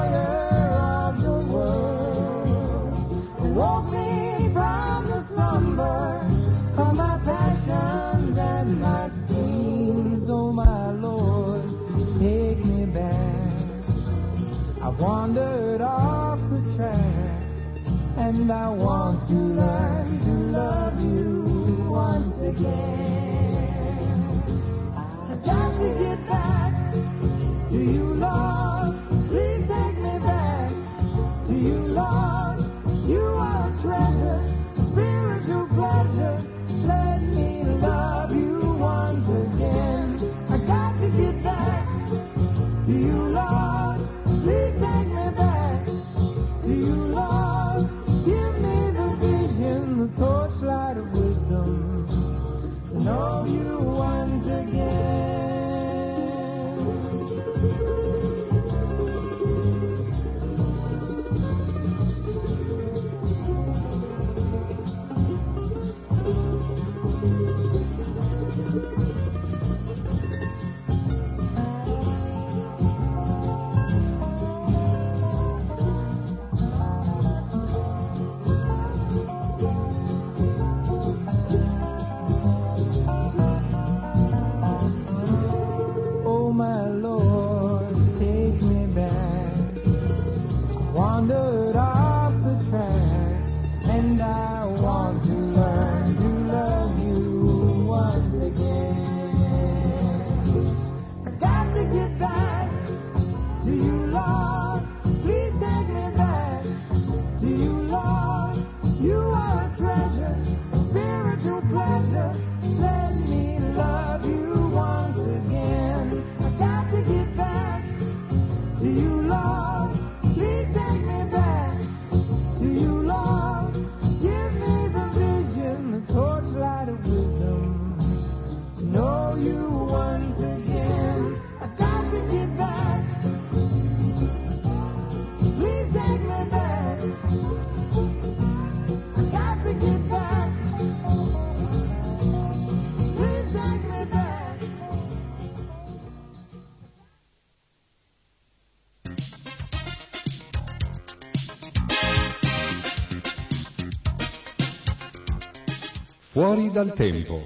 Fuori dal tempo.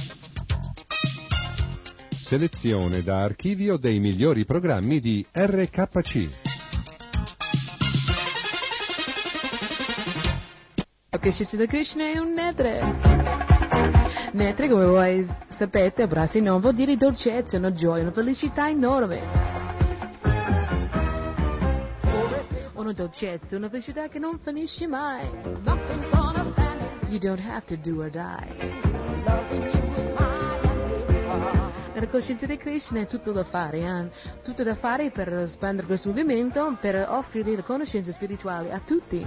Selezione da archivio dei migliori programmi di R K C. Krishna Krishna è un netre. Netre, come voi sapete, abbracci non vuol dire dolcezza, una gioia, una felicità enorme. Una dolcezza, una felicità che non finisce mai. You don't have to do or die. La coscienza di Krishna è tutto da fare, eh? tutto da fare per espandere questo movimento, per offrire le conoscenze spirituali a tutti.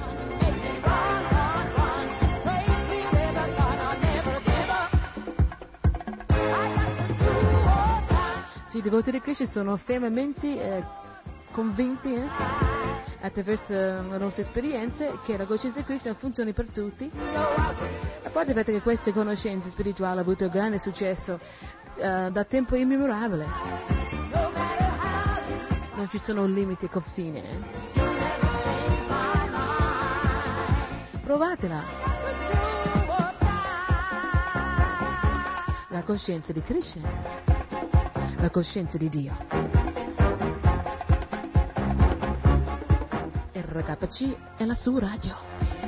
Sì, i devoti di Krishna sono fermamente eh, convinti eh, attraverso le nostre esperienze che la coscienza di Krishna funzioni per tutti. A parte il fatto che queste conoscenze spirituali hanno avuto grande successo uh, da tempo immemorabile. Non ci sono limiti e confini. Eh. Provatela. La coscienza di Krishna, la coscienza di Dio. R K C è la sua radio.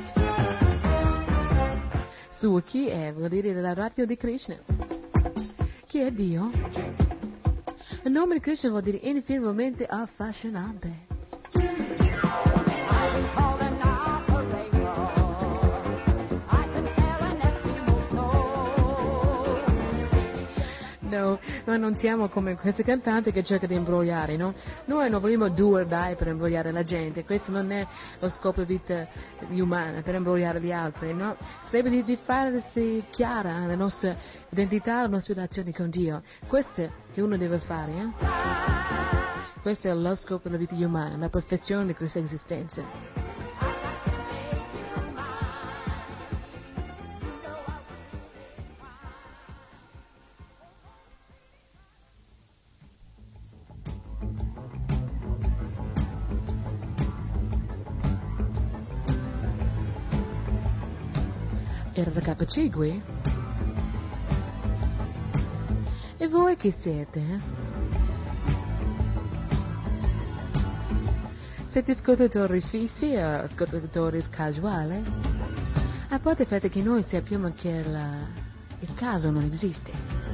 Su chi è? Vuol dire la radio di Krishna. Chi è Dio? Il nome di Krishna vuol dire infinitamente affascinante. No, noi non siamo come questi cantanti che cercano di imbrogliare, no? Noi non vogliamo do or die per imbrogliare la gente, questo non è lo scopo di vita umana, per imbrogliare gli altri, no? Sarebbe di, di farsi chiara la nostra identità, la nostra relazione con Dio. Questo è che uno deve fare, eh? Questo è lo scopo della vita umana, la perfezione di questa esistenza. R K C qui? E voi chi siete? Eh? Siete ascoltatori fissi o ascoltatori casuali? A parte il fatto che noi sappiamo che la... il caso non esiste.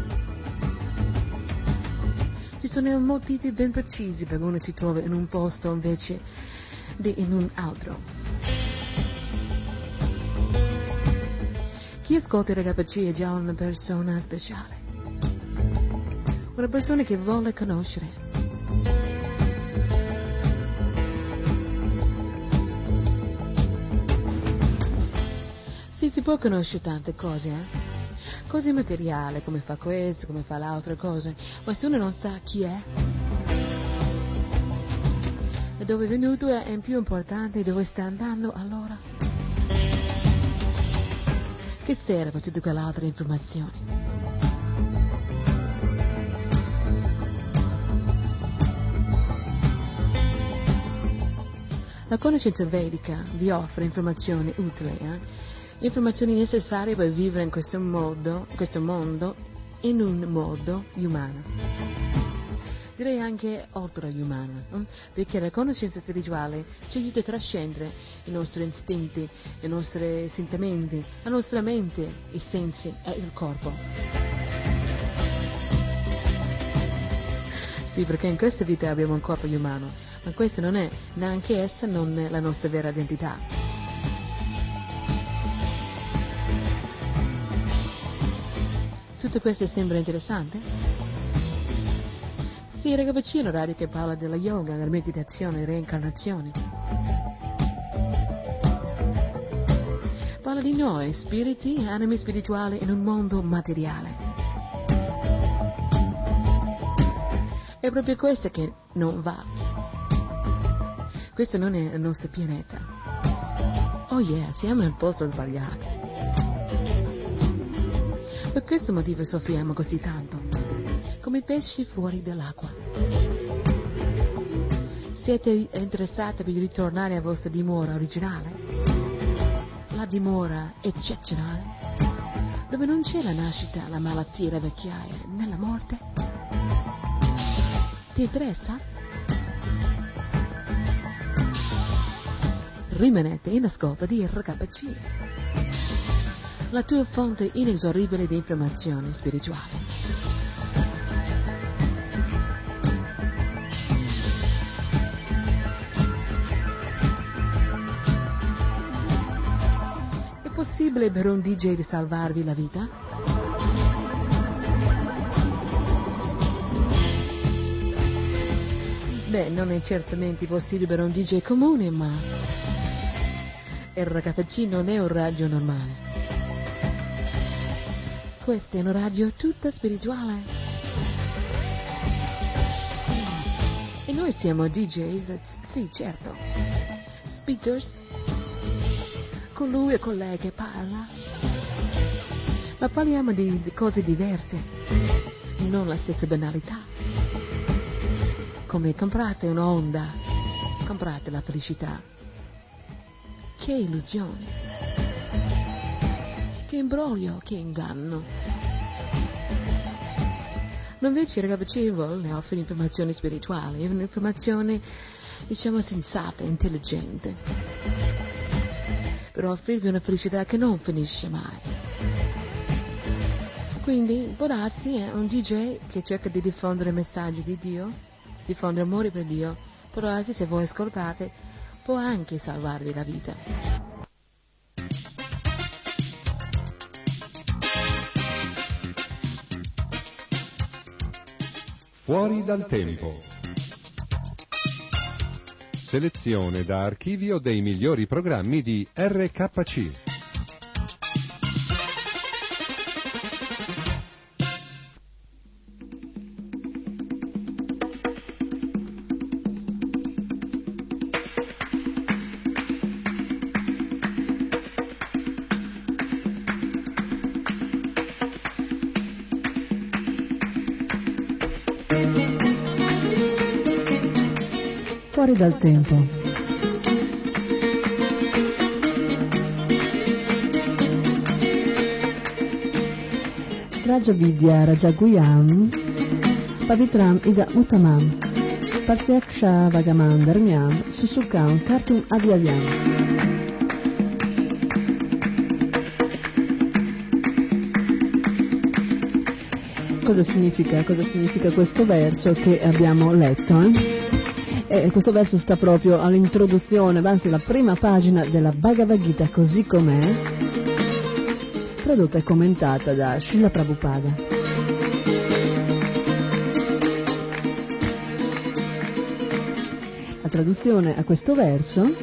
Ci sono motivi ben precisi per uno si trova in un posto invece di in un altro. Chi ascolta il R K C è già una persona speciale, una persona che vuole conoscere. Sì, si può conoscere tante cose, eh? Cose materiali, come fa questo, come fa l'altra cosa, ma se uno non sa chi è, e dove è venuto è più importante, dove sta andando allora. Che serve tutte quelle altre informazioni? La conoscenza vedica vi offre informazioni utili, eh? informazioni necessarie per vivere in questo modo, in questo mondo, in un modo umano. Direi anche oltre-umano, eh? perché la conoscenza spirituale ci aiuta a trascendere i nostri istinti, i nostri sentimenti, la nostra mente, i sensi e il corpo. Sì, perché in questa vita abbiamo un corpo umano, ma questa non è, neanche essa non è la nostra vera identità. Tutto questo sembra interessante? Sì, R K C è una radio che parla della yoga, della meditazione, della reincarnazione. Parla di noi, spiriti, anime spirituali in un mondo materiale. È proprio questo che non va. Questo non è il nostro pianeta. Oh yeah, siamo nel posto sbagliato. Per questo motivo soffriamo così tanto, come pesci fuori dall'acqua. Siete interessati per ritornare alla vostra dimora originale? La dimora eccezionale? dove non c'è la nascita, la malattia, la vecchiaia, né la morte? Ti interessa? Rimanete in ascolto di R K C, la tua fonte inesauribile di informazione spirituale. È possibile per un D J di salvarvi la vita? Beh, non è certamente possibile per un D J comune, ma R K C non è un radio normale. Questa è una radio tutta spirituale. E noi siamo D Js, sì, certo. Speakers, colui e con lei che parla. Ma parliamo di, di cose diverse, non la stessa banalità. Come comprate un'onda, comprate la felicità. Che illusione, che imbroglio, che inganno. Non invece il ragazzi vuole offrire informazioni spirituali, un'informazione, diciamo, sensata, intelligente, per offrirvi una felicità che non finisce mai. Quindi può darsi è un D J che cerca di diffondere messaggi di Dio, diffondere amore per Dio, può darsi, se voi ascoltate, può anche salvarvi la vita. Fuori dal tempo. Selezione da archivio dei migliori programmi di R K C. Fuori dal tempo. Raja Vidya Rajaguyam Pavitram Ida Uttamam Partyaksha Vagaman Dharmyam Susukam Kartum Adyavyam. Cosa significa, cosa significa questo verso che abbiamo letto? Eh? E questo verso sta proprio all'introduzione, anzi la prima pagina della Bhagavad Gita così com'è, tradotta e commentata da Srila Prabhupada. La traduzione a questo verso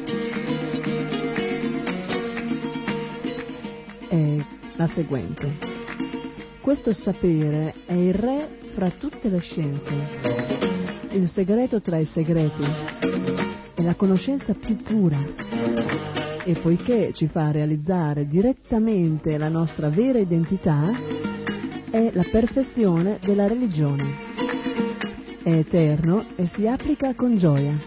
è la seguente: questo sapere è il re fra tutte le scienze, il segreto tra i segreti, è la conoscenza più pura, e poiché ci fa realizzare direttamente la nostra vera identità, è la perfezione della religione. È eterno e si applica con gioia.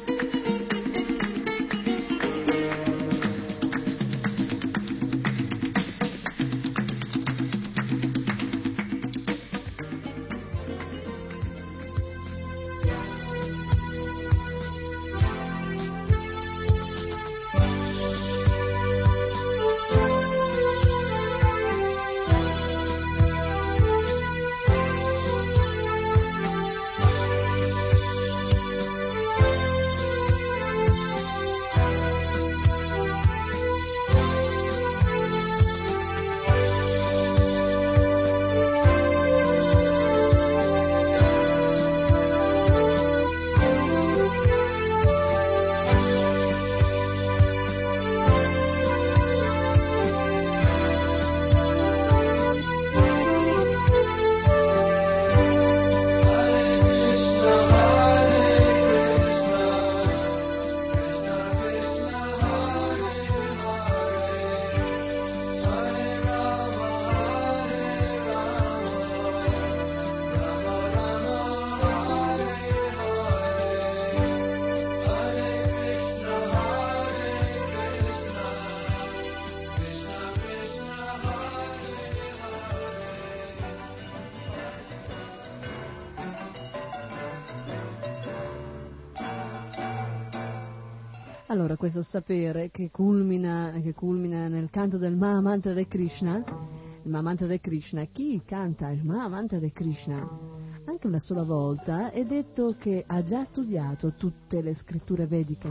Allora, questo sapere che culmina, che culmina nel canto del Mahamantra di Krishna, il Mahamantra di Krishna, chi canta il Mahamantra di Krishna anche una sola volta è detto che ha già studiato tutte le scritture vediche.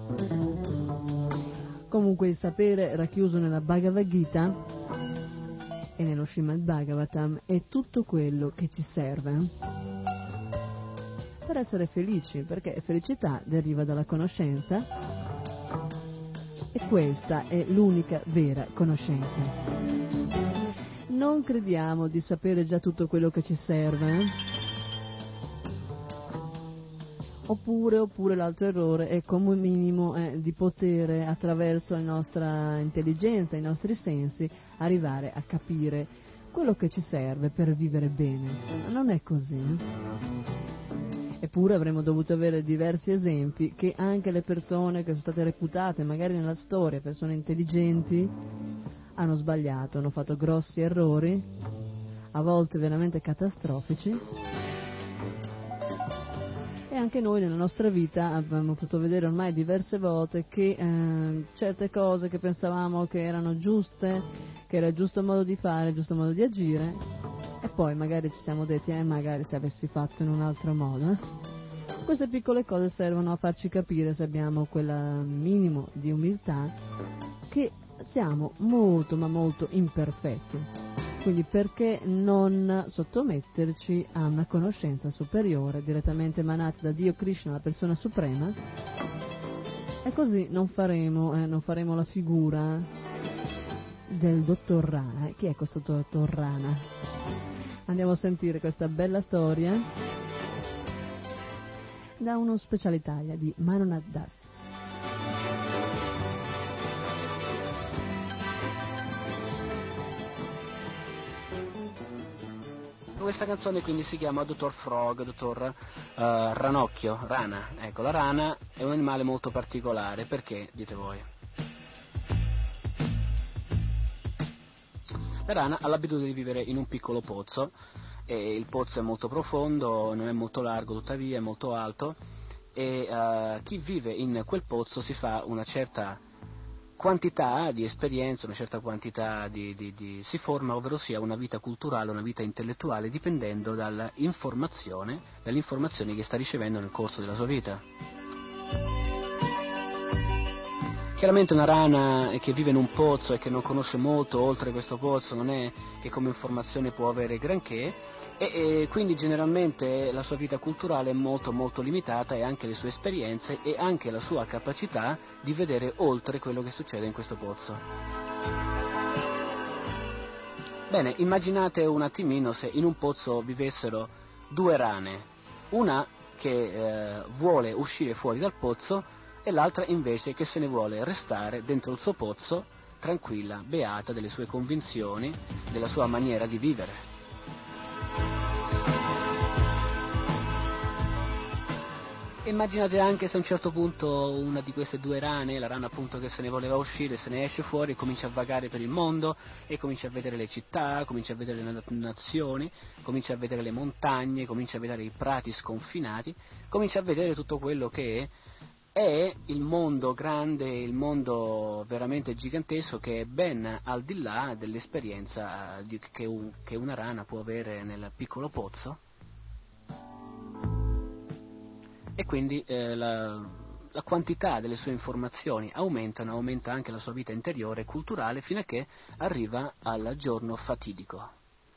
Comunque il sapere racchiuso nella Bhagavad Gita e nello Srimad Bhagavatam è tutto quello che ci serve per essere felici, perché felicità deriva dalla conoscenza e questa è l'unica vera conoscenza. Non crediamo di sapere già tutto quello che ci serve, eh? oppure, oppure l'altro errore è come minimo eh, di poter attraverso la nostra intelligenza, i nostri sensi, arrivare a capire quello che ci serve per vivere bene. Non è così. Eppure avremmo dovuto avere diversi esempi che anche le persone che sono state reputate magari nella storia persone intelligenti hanno sbagliato, hanno fatto grossi errori, a volte veramente catastrofici, e anche noi nella nostra vita abbiamo potuto vedere ormai diverse volte che eh, certe cose che pensavamo che erano giuste, che era il giusto modo di fare, il giusto modo di agire, e poi magari ci siamo detti, eh magari se avessi fatto in un altro modo. Eh. Queste piccole cose servono a farci capire, se abbiamo quel minimo di umiltà, che siamo molto ma molto imperfetti. Quindi perché non sottometterci a una conoscenza superiore, direttamente emanata da Dio Krishna, la persona suprema, e così non faremo, eh, non faremo la figura del dottor Rana. Chi è questo dottor Rana? Andiamo a sentire questa bella storia da uno Special Italia di Manonath Das. Questa canzone quindi si chiama Dottor Frog, Dottor uh, Ranocchio, rana. Ecco, la rana è un animale molto particolare, perché, dite voi? La rana ha l'abitudine di vivere in un piccolo pozzo, e il pozzo è molto profondo, non è molto largo, tuttavia è molto alto, e uh, chi vive in quel pozzo si fa una certa quantità di esperienza, una certa quantità di, di, di si forma, ovvero sia una vita culturale, una vita intellettuale, dipendendo dall'informazione, dalle informazioni che sta ricevendo nel corso della sua vita. Chiaramente una rana che vive in un pozzo e che non conosce molto oltre questo pozzo non è che come informazione può avere granché, e, e quindi generalmente la sua vita culturale è molto molto limitata, e anche le sue esperienze e anche la sua capacità di vedere oltre quello che succede in questo pozzo. Bene, immaginate un attimino se in un pozzo vivessero due rane, una che eh, vuole uscire fuori dal pozzo e l'altra invece che se ne vuole restare dentro il suo pozzo, tranquilla, beata delle sue convinzioni, della sua maniera di vivere. Immaginate anche se a un certo punto una di queste due rane, la rana appunto che se ne voleva uscire, se ne esce fuori e comincia a vagare per il mondo e comincia a vedere le città, comincia a vedere le nazioni, comincia a vedere le montagne, comincia a vedere i prati sconfinati, comincia a vedere tutto quello che è il mondo grande, il mondo veramente gigantesco, che è ben al di là dell'esperienza di, che, un, che una rana può avere nel piccolo pozzo. E quindi eh, la, la quantità delle sue informazioni aumentano, aumenta anche la sua vita interiore e culturale, fino a che arriva al giorno fatidico.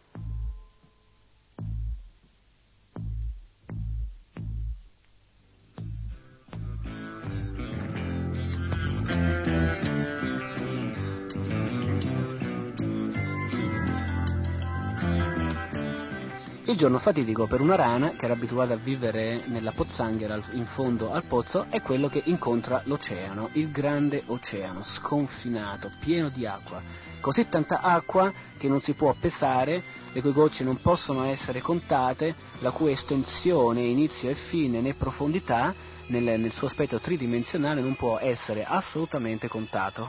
Il giorno fatidico per una rana che era abituata a vivere nella pozzanghera in fondo al pozzo è quello che incontra l'oceano, il grande oceano, sconfinato, pieno di acqua. Così tanta acqua che non si può pesare, le cui gocce non possono essere contate, la cui estensione, inizio e fine né profondità nel, nel suo aspetto tridimensionale non può essere assolutamente contato,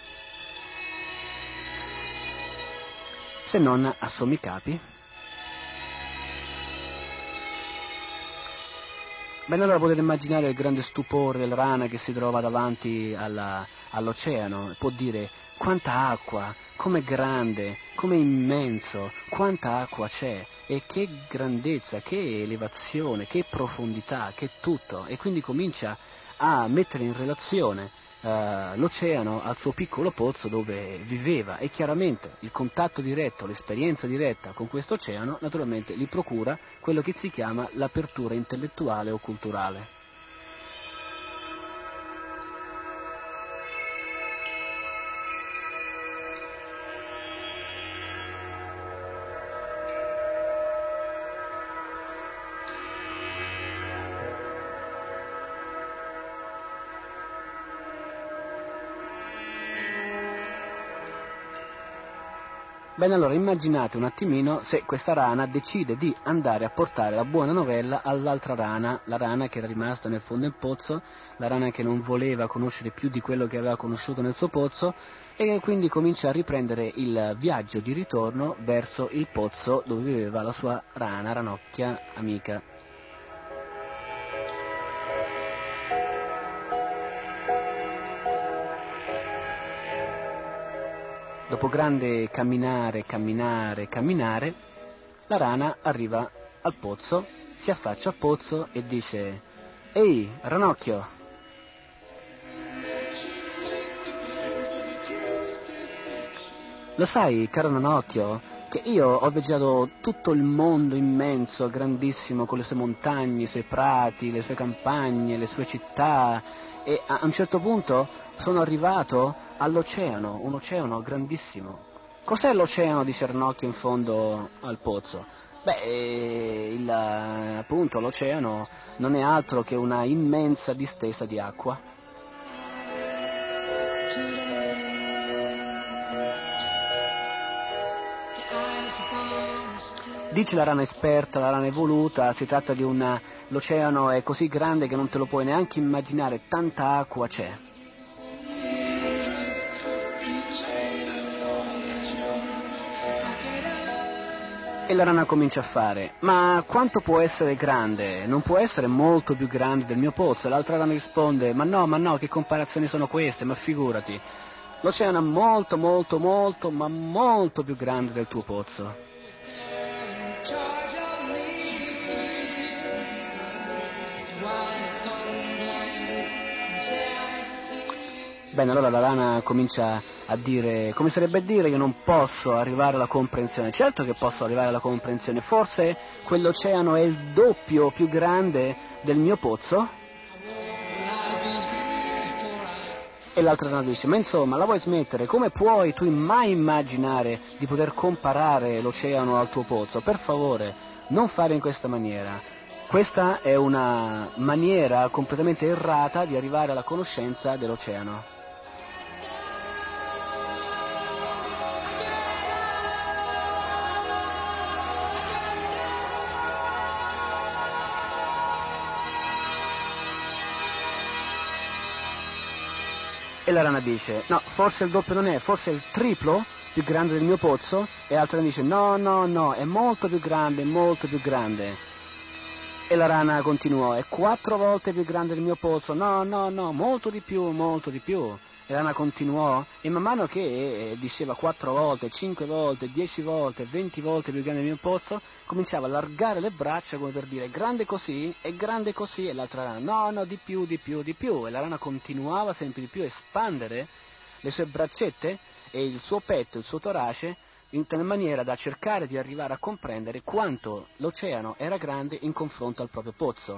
se non a sommi capi. Bene, allora potete immaginare il grande stupore della rana che si trova davanti alla, all'oceano e può dire: quanta acqua, com'è grande, com'è immenso, quanta acqua c'è, e che grandezza, che elevazione, che profondità, che tutto. E quindi comincia a mettere in relazione uh, l'oceano al suo piccolo pozzo dove viveva, e chiaramente il contatto diretto, l'esperienza diretta con questo oceano naturalmente gli procura quello che si chiama l'apertura intellettuale o culturale. Bene, allora immaginate un attimino se questa rana decide di andare a portare la buona novella all'altra rana, la rana che era rimasta nel fondo del pozzo, la rana che non voleva conoscere più di quello che aveva conosciuto nel suo pozzo, e che quindi comincia a riprendere il viaggio di ritorno verso il pozzo dove viveva la sua rana, ranocchia amica. Dopo grande camminare, camminare, camminare, la rana arriva al pozzo, si affaccia al pozzo e dice: «Ehi, ranocchio!» Lo sai, caro ranocchio, che io ho viaggiato tutto il mondo immenso, grandissimo, con le sue montagne, i suoi prati, le sue campagne, le sue città, e a un certo punto sono arrivato all'oceano, un oceano grandissimo. Cos'è l'oceano? Dice Ranocchio in fondo al pozzo. Beh, il, appunto l'oceano non è altro che una immensa distesa di acqua. Dice la rana esperta, la rana evoluta, si tratta di un... l'oceano è così grande che non te lo puoi neanche immaginare, tanta acqua c'è. E la rana comincia a fare: ma quanto può essere grande? Non può essere molto più grande del mio pozzo. L'altra rana risponde: ma no, ma no, che comparazioni sono queste? Ma figurati, l'oceano è molto, molto, molto, ma molto più grande del tuo pozzo. Bene, allora la rana comincia a dire: come sarebbe a dire, io non posso arrivare alla comprensione. Certo che posso arrivare alla comprensione, forse quell'oceano è il doppio più grande del mio pozzo? E l'altra rana dice: ma insomma, la vuoi smettere? Come puoi tu mai immaginare di poter comparare l'oceano al tuo pozzo? Per favore, non fare in questa maniera. Questa è una maniera completamente errata di arrivare alla conoscenza dell'oceano. E la rana dice: no, forse il doppio non è, forse è il triplo più grande del mio pozzo. E l'altra dice: no, no, no, è molto più grande, molto più grande. E la rana continuò: è quattro volte più grande del mio pozzo. No, no, no, molto di più, molto di più. E la rana continuò, e man mano che eh, diceva quattro volte, cinque volte, dieci volte, venti volte più grande del mio pozzo, cominciava a allargare le braccia come per dire: grande così, è grande così. E l'altra rana: no, no, di più, di più, di più. E la rana continuava sempre di più a espandere le sue braccette e il suo petto, il suo torace, in tal maniera da cercare di arrivare a comprendere quanto l'oceano era grande in confronto al proprio pozzo.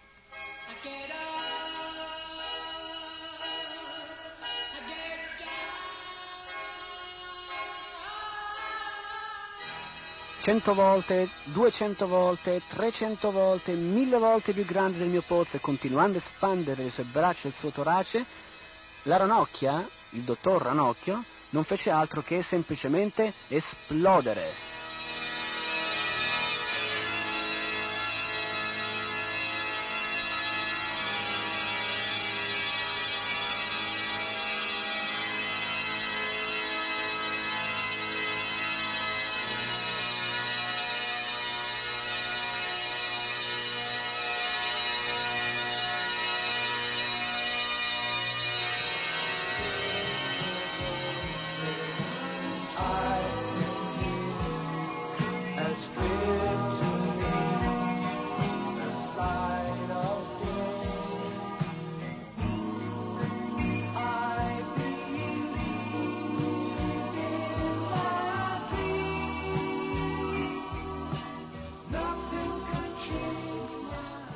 Cento volte, duecento volte, trecento volte, mille volte più grande del mio pozzo, e continuando a espandere le sue braccia e il suo torace, la ranocchia, il dottor Ranocchio, non fece altro che semplicemente esplodere.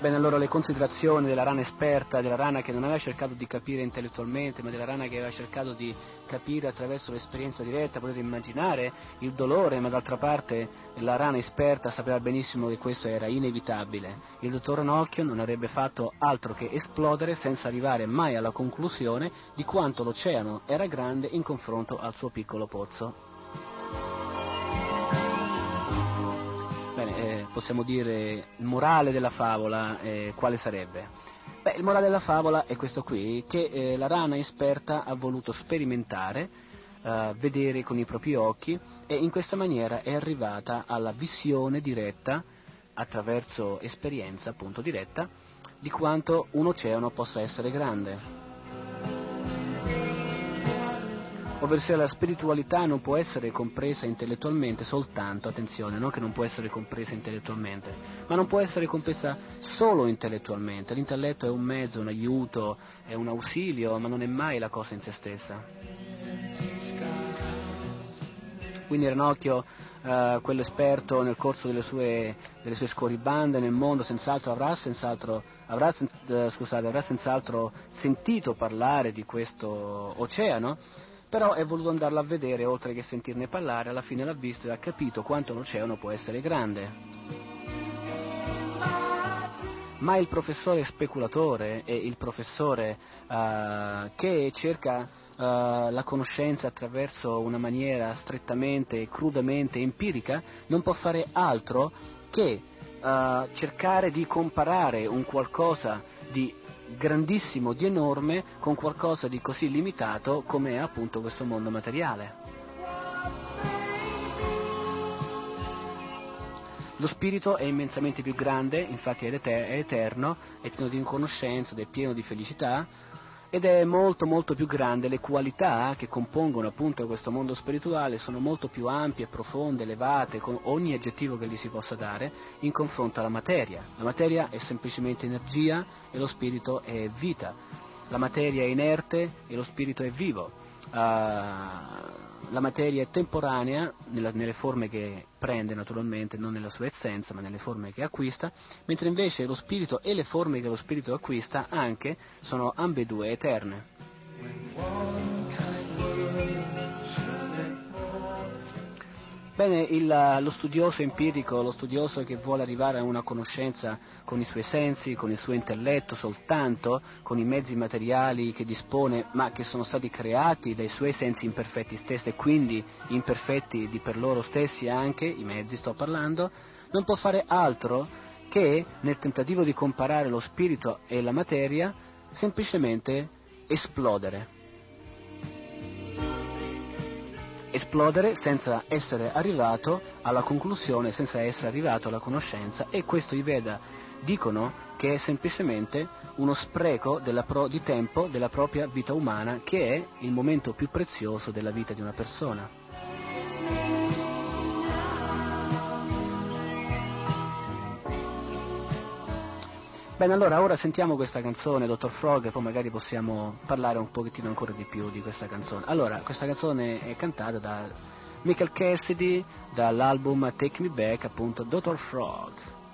Bene, allora le considerazioni della rana esperta, della rana che non aveva cercato di capire intellettualmente, ma della rana che aveva cercato di capire attraverso l'esperienza diretta, potete immaginare il dolore, ma d'altra parte la rana esperta sapeva benissimo che questo era inevitabile. Il dottor Ranocchio non avrebbe fatto altro che esplodere senza arrivare mai alla conclusione di quanto l'oceano era grande in confronto al suo piccolo pozzo. Bene, eh, possiamo dire il morale della favola, eh, quale sarebbe? Beh, il morale della favola è questo qui, che eh, la rana esperta ha voluto sperimentare, eh, vedere con i propri occhi, e in questa maniera è arrivata alla visione diretta, attraverso esperienza appunto diretta, di quanto un oceano possa essere grande. Ovvero la spiritualità non può essere compresa intellettualmente soltanto, attenzione, non che non può essere compresa intellettualmente, ma non può essere compresa solo intellettualmente. L'intelletto è un mezzo, un aiuto, è un ausilio, ma non è mai la cosa in se stessa. Quindi Ranocchio, eh, quello esperto, nel corso delle sue, delle sue scorribande nel mondo, senz'altro avrà senz'altro, avrà, eh, scusate, avrà senz'altro sentito parlare di questo oceano, però è voluto andarlo a vedere, oltre che sentirne parlare, alla fine l'ha visto e ha capito quanto l'oceano può essere grande. Ma il professore speculatore e il professore uh, che cerca uh, la conoscenza attraverso una maniera strettamente e crudamente empirica non può fare altro che uh, cercare di comparare un qualcosa di grandissimo, di enorme, con qualcosa di così limitato come è appunto questo mondo materiale. Lo spirito è immensamente più grande, infatti è eterno, è pieno di conoscenza, è pieno di felicità, ed è molto molto più grande. Le qualità che compongono appunto questo mondo spirituale sono molto più ampie, profonde, elevate, con ogni aggettivo che gli si possa dare, in confronto alla materia. La materia è semplicemente energia e lo spirito è vita. La materia è inerte e lo spirito è vivo. Uh, la materia è temporanea nella, nelle forme che prende naturalmente, non nella sua essenza ma nelle forme che acquista, mentre invece lo spirito e le forme che lo spirito acquista anche sono ambedue eterne. Bene, il, lo studioso empirico, lo studioso che vuole arrivare a una conoscenza con i suoi sensi, con il suo intelletto soltanto, con i mezzi materiali che dispone, ma che sono stati creati dai suoi sensi imperfetti stessi e quindi imperfetti di per loro stessi anche, i mezzi sto parlando, non può fare altro che, nel tentativo di comparare lo spirito e la materia, semplicemente esplodere. Esplodere senza essere arrivato alla conclusione, senza essere arrivato alla conoscenza, e questo i Veda dicono che è semplicemente uno spreco della pro, di tempo della propria vita umana, che è il momento più prezioso della vita di una persona. Bene, allora ora sentiamo questa canzone, dottor Frog, e poi magari possiamo parlare un pochettino ancora di più di questa canzone. Allora, questa canzone è cantata da Michael Cassidy, dall'album Take Me Back, appunto, dottor Frog.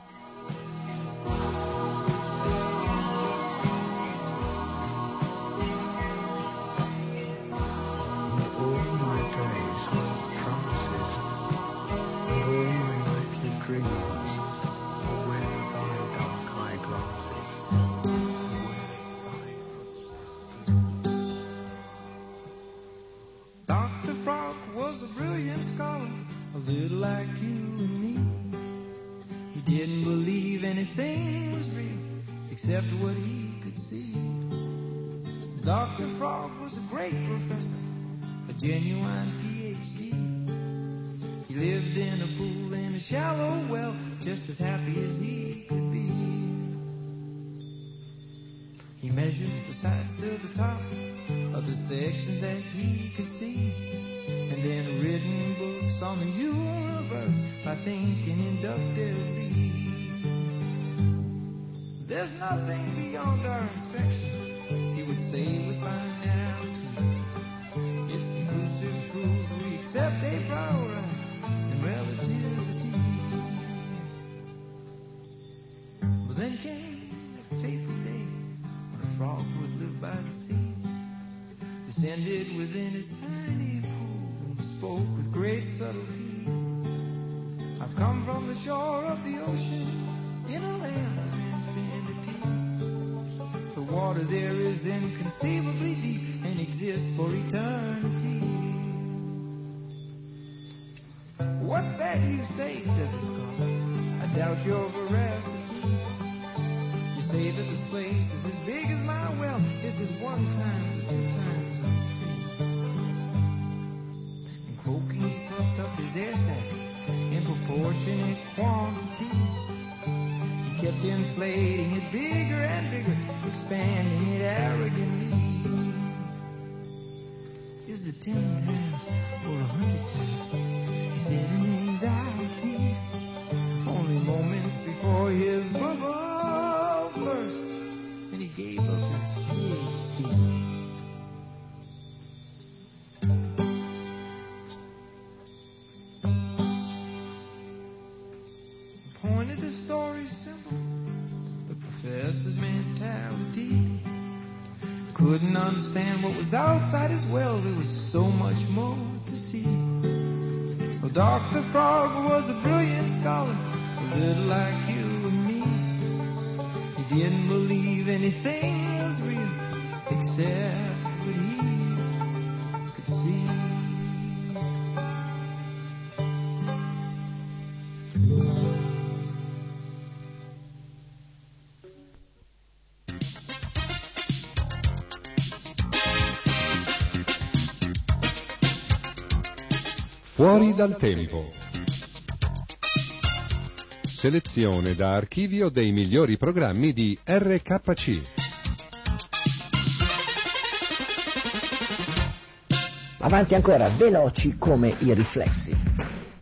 Except what he could see. Doctor Frog was a great professor, a genuine P H D. He lived in a pool in a shallow well, just as happy as he could be. He measured the sides to the top of the sections that he could see, and then written books on the universe by thinking inductively. There's nothing beyond our inspection, he would say with finality. It's conclusive truth, we accept a priori and relativity. But then came, that fateful day, when a frog would live by the sea, descended within his tiny pool, and spoke with great subtlety. I've come from the shore of the ocean, in a land of infinity. The water there is inconceivably deep, and exists for eternity. What's that you say, said the scholar, I doubt your veracity. You say that this place is as big as my well, is it one times or two times or three? And croaking he puffed up his air sac in proportionate quantity. He kept inflating it bigger and bigger, expanding it arrogantly. Is it ten times or a hundred times? He said in anxiety, only moments before his bubble burst, and he gave up his PhD. He pointed the story simple, the professor's mentality. Couldn't understand what was outside as well, there was so much more to see. Well, Doctor Frog was a brilliant scholar, a little like you and me. He didn't believe anything was real, except what he could see. Fuori dal tempo. Selezione da archivio dei migliori programmi di R K C. Avanti ancora, veloci come i riflessi.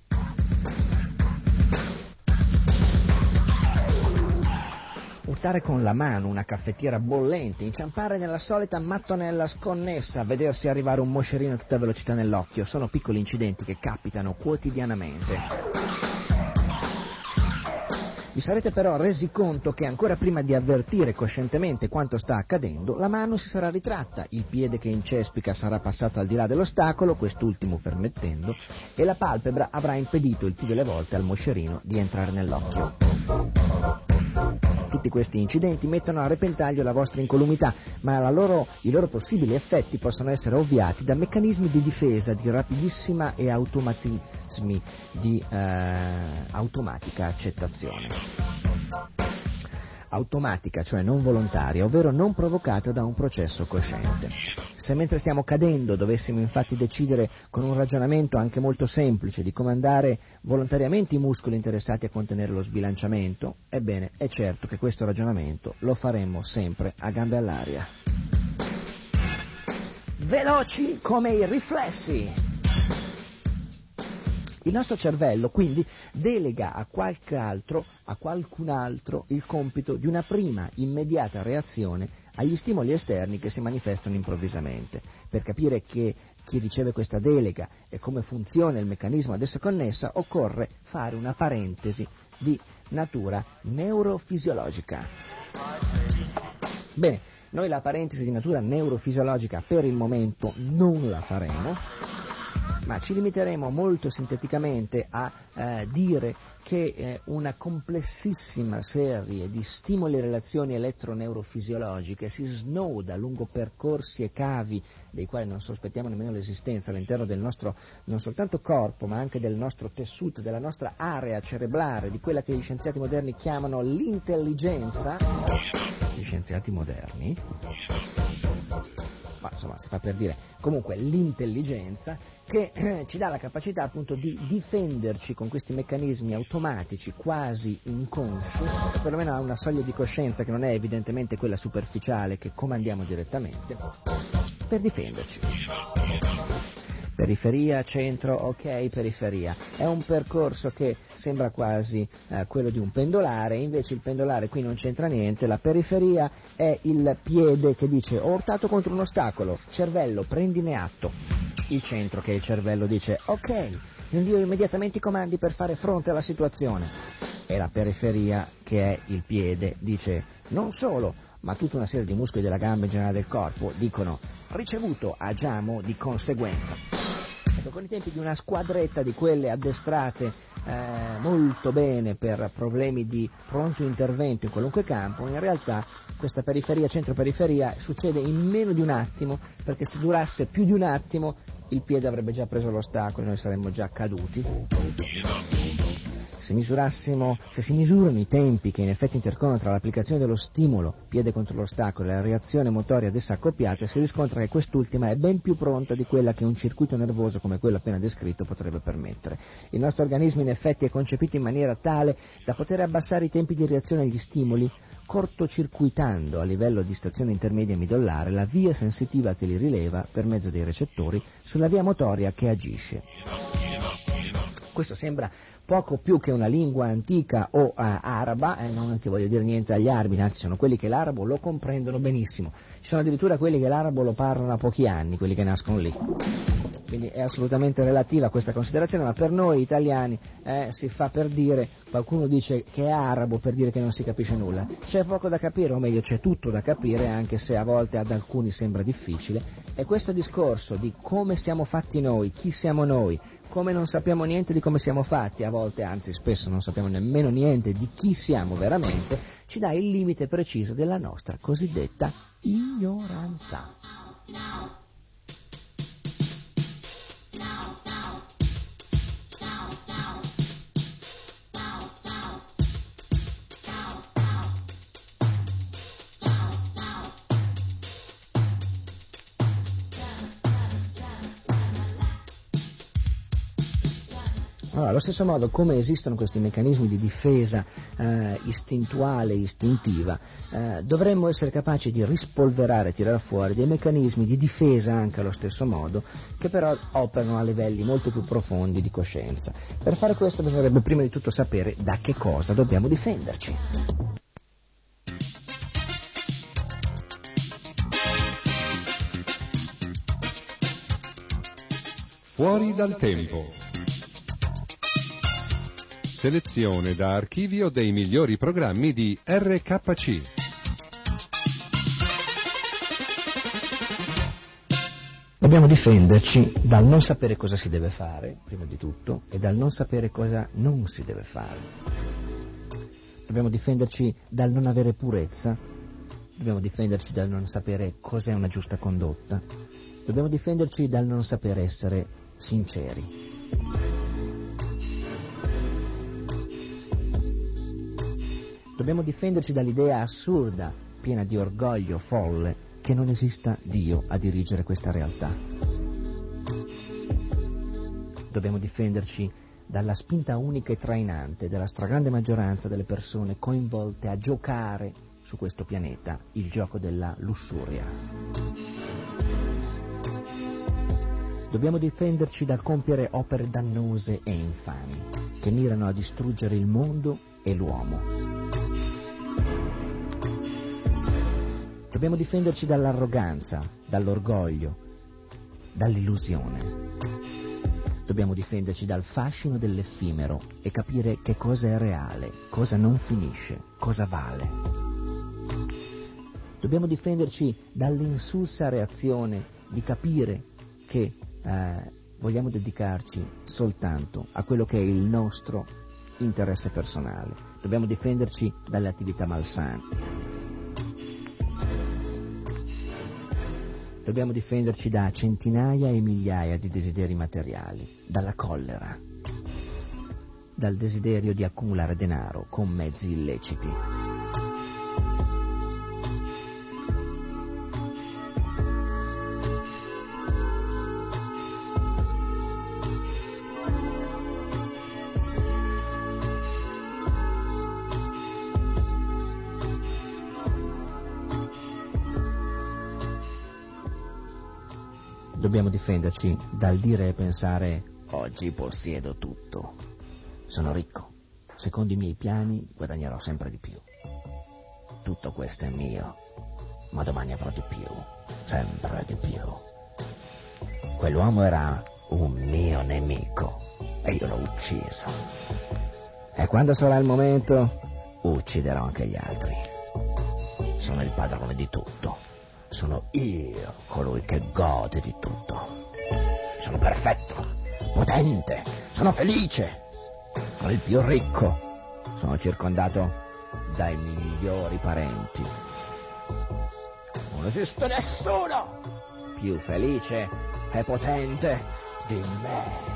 Urtare con la mano una caffettiera bollente, inciampare nella solita mattonella sconnessa, vedersi arrivare un moscerino a tutta velocità nell'occhio, sono piccoli incidenti che capitano quotidianamente. Vi sarete però resi conto che ancora prima di avvertire coscientemente quanto sta accadendo, la mano si sarà ritratta, il piede che incespica sarà passato al di là dell'ostacolo, quest'ultimo permettendo, e la palpebra avrà impedito il più delle volte al moscerino di entrare nell'occhio. Tutti questi incidenti mettono a repentaglio la vostra incolumità, ma la loro, i loro possibili effetti possono essere ovviati da meccanismi di difesa di rapidissima e automatismi di eh, automatica accettazione. Automatica, cioè non volontaria, ovvero non provocata da un processo cosciente. Se mentre stiamo cadendo dovessimo infatti decidere con un ragionamento anche molto semplice di comandare volontariamente i muscoli interessati a contenere lo sbilanciamento, ebbene è certo che questo ragionamento lo faremmo sempre a gambe all'aria. Veloci come i riflessi! Il nostro cervello quindi delega a qualche altro, a qualcun altro, il compito di una prima immediata reazione agli stimoli esterni che si manifestano improvvisamente. Per capire che chi riceve questa delega e come funziona il meccanismo ad esso connessa, occorre fare una parentesi di natura neurofisiologica. Bene, noi la parentesi di natura neurofisiologica per il momento non la faremo, ma ci limiteremo molto sinteticamente a eh, dire che eh, una complessissima serie di stimoli e relazioni elettroneurofisiologiche si snoda lungo percorsi e cavi dei quali non sospettiamo nemmeno l'esistenza all'interno del nostro non soltanto corpo ma anche del nostro tessuto, della nostra area cerebrale, di quella che gli scienziati moderni chiamano l'intelligenza. Gli scienziati moderni? Ma insomma si fa per dire, comunque l'intelligenza che eh, ci dà la capacità appunto di difenderci con questi meccanismi automatici quasi inconsci, perlomeno a una soglia di coscienza che non è evidentemente quella superficiale che comandiamo direttamente, per difenderci. Periferia, centro, ok, periferia. È un percorso che sembra quasi eh, quello di un pendolare, invece il pendolare qui non c'entra niente, la periferia è il piede che dice ho urtato contro un ostacolo, cervello, prendine atto. Il centro che è il cervello dice ok, invio immediatamente i comandi per fare fronte alla situazione. è la periferia che è il piede. Dice non solo, ma tutta una serie di muscoli della gamba in generale del corpo dicono ricevuto, agiamo di conseguenza. Ecco, con i tempi di una squadretta di quelle addestrate eh, molto bene per problemi di pronto intervento in qualunque campo, in realtà questa periferia, centro-periferia, succede in meno di un attimo, perché se durasse più di un attimo il piede avrebbe già preso l'ostacolo e noi saremmo già caduti. Se misurassimo, se si misurano i tempi che in effetti intercorrono tra l'applicazione dello stimolo, piede contro l'ostacolo, e la reazione motoria ad essa accoppiata, si riscontra che quest'ultima è ben più pronta di quella che un circuito nervoso come quello appena descritto potrebbe permettere. Il nostro organismo in effetti è concepito in maniera tale da poter abbassare i tempi di reazione agli stimoli, cortocircuitando a livello di stazione intermedia midollare la via sensitiva che li rileva per mezzo dei recettori sulla via motoria che agisce. Questo sembra poco più che una lingua antica o uh, araba, eh, non è che voglio dire niente agli arabi, anzi sono quelli che l'arabo lo comprendono benissimo. Ci sono addirittura quelli che l'arabo lo parlano a pochi anni, quelli che nascono lì. Quindi è assolutamente relativa questa considerazione, ma per noi italiani eh, si fa per dire, qualcuno dice che è arabo per dire che non si capisce nulla. C'è poco da capire, o meglio c'è tutto da capire, anche se a volte ad alcuni sembra difficile, e questo discorso di come siamo fatti noi, chi siamo noi, come non sappiamo niente di come siamo fatti, a volte, anzi spesso non sappiamo nemmeno niente di chi siamo veramente, ci dà il limite preciso della nostra cosiddetta ignoranza. Allora, allo stesso modo come esistono questi meccanismi di difesa eh, istintuale, istintiva, eh, dovremmo essere capaci di rispolverare, tirare fuori dei meccanismi di difesa anche allo stesso modo, che però operano a livelli molto più profondi di coscienza. Per fare questo bisognerebbe prima di tutto sapere da che cosa dobbiamo difenderci. Fuori dal tempo. Selezione da archivio dei migliori programmi di R K C. Dobbiamo difenderci dal non sapere cosa si deve fare, prima di tutto, e dal non sapere cosa non si deve fare. Dobbiamo difenderci dal non avere purezza, dobbiamo difenderci dal non sapere cos'è una giusta condotta, dobbiamo difenderci dal non sapere essere sinceri. Dobbiamo difenderci dall'idea assurda, piena di orgoglio folle, che non esista Dio a dirigere questa realtà. Dobbiamo difenderci dalla spinta unica e trainante della stragrande maggioranza delle persone coinvolte a giocare su questo pianeta il gioco della lussuria. Dobbiamo difenderci dal compiere opere dannose e infami, che mirano a distruggere il mondo e l'uomo. Dobbiamo difenderci dall'arroganza, dall'orgoglio, dall'illusione. Dobbiamo difenderci dal fascino dell'effimero e capire che cosa è reale, cosa non finisce, cosa vale. Dobbiamo difenderci dall'insulsa reazione di capire che eh, vogliamo dedicarci soltanto a quello che è il nostro interesse personale. Dobbiamo difenderci dalle attività malsane. Dobbiamo difenderci da centinaia e migliaia di desideri materiali, dalla collera, dal desiderio di accumulare denaro con mezzi illeciti. Dobbiamo difenderci dal dire e pensare oggi possiedo tutto, sono ricco, secondo i miei piani guadagnerò sempre di più. Tutto questo è mio, ma domani avrò di più, sempre di più. Quell'uomo era un mio nemico e io l'ho ucciso. E quando sarà il momento, ucciderò anche gli altri. Sono il padrone di tutto. Sono io colui che gode di tutto. Sono perfetto, potente, sono felice. Sono il più ricco. Sono circondato dai migliori parenti. Non esiste nessuno più felice e potente di me.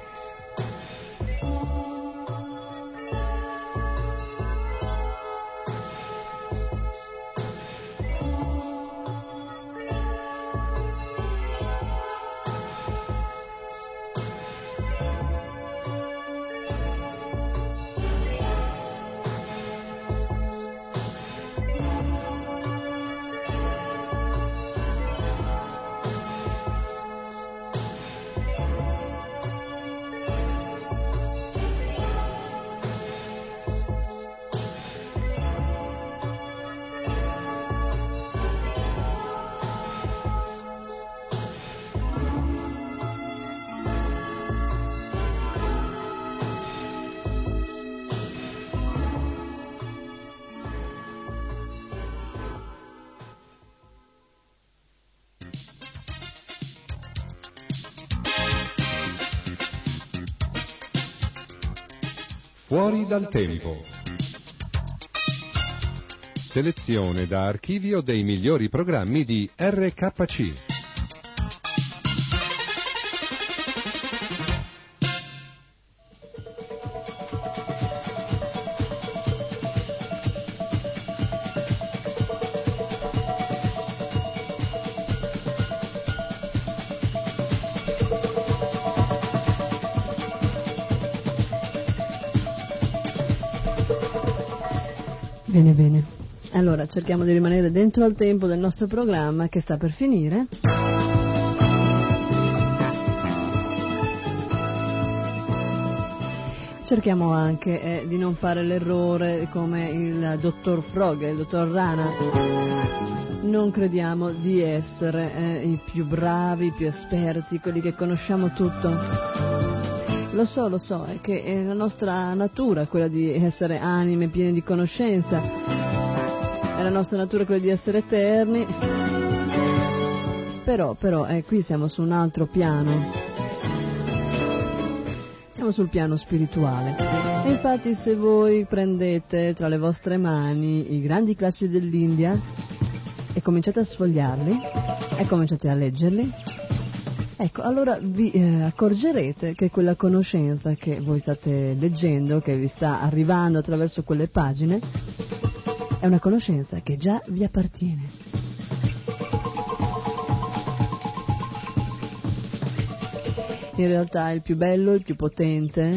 Fuori dal tempo. Selezione da archivio dei migliori programmi di R K C. Bene, bene. Allora, cerchiamo di rimanere dentro al tempo del nostro programma che sta per finire. Cerchiamo anche eh, di non fare l'errore come il dottor Frog e il dottor Rana. Non crediamo di essere eh, i più bravi, i più esperti, quelli che conosciamo tutto. Lo so, lo so, è che è la nostra natura quella di essere anime piene di conoscenza, è la nostra natura quella di essere eterni, però, però, eh, qui siamo su un altro piano, siamo sul piano spirituale. E infatti se voi prendete tra le vostre mani i grandi classici dell'India e cominciate a sfogliarli e cominciate a leggerli, ecco, allora vi eh, accorgerete che quella conoscenza che voi state leggendo, che vi sta arrivando attraverso quelle pagine, è una conoscenza che già vi appartiene. In realtà il più bello, il più potente,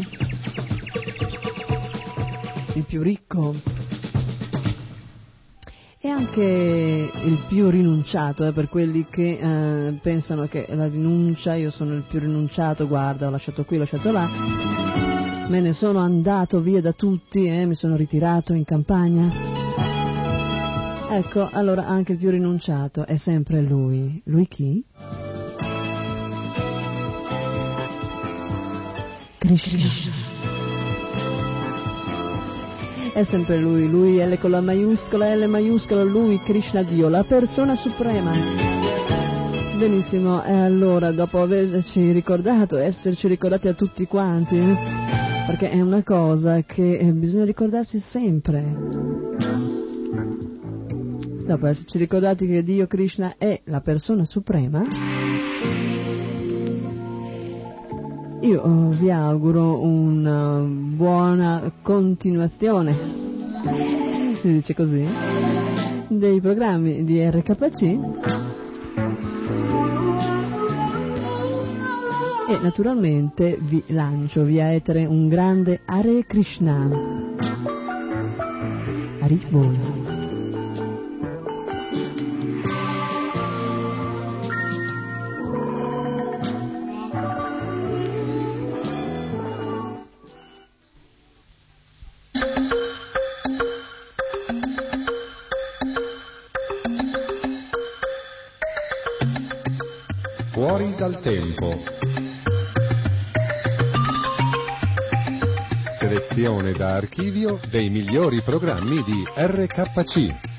il più ricco e anche il più rinunciato, eh, per quelli che eh, pensano che la rinuncia, io sono il più rinunciato, guarda, ho lasciato qui, ho lasciato là, me ne sono andato via da tutti, eh, mi sono ritirato in campagna. Ecco, allora anche il più rinunciato è sempre lui. Lui chi? Krishna. È sempre lui, lui L con la maiuscola, L maiuscola, lui, Krishna Dio, la persona suprema. Benissimo, e allora dopo averci ricordato, esserci ricordati a tutti quanti, perché è una cosa che bisogna ricordarsi sempre. Dopo esserci ricordati che Dio Krishna è la persona suprema, io vi auguro una buona continuazione, si dice così, dei programmi di R K C e naturalmente vi lancio via etere un grande Hare Krishna. Haribol. Fuori dal tempo. Selezione da archivio dei migliori programmi di R K C.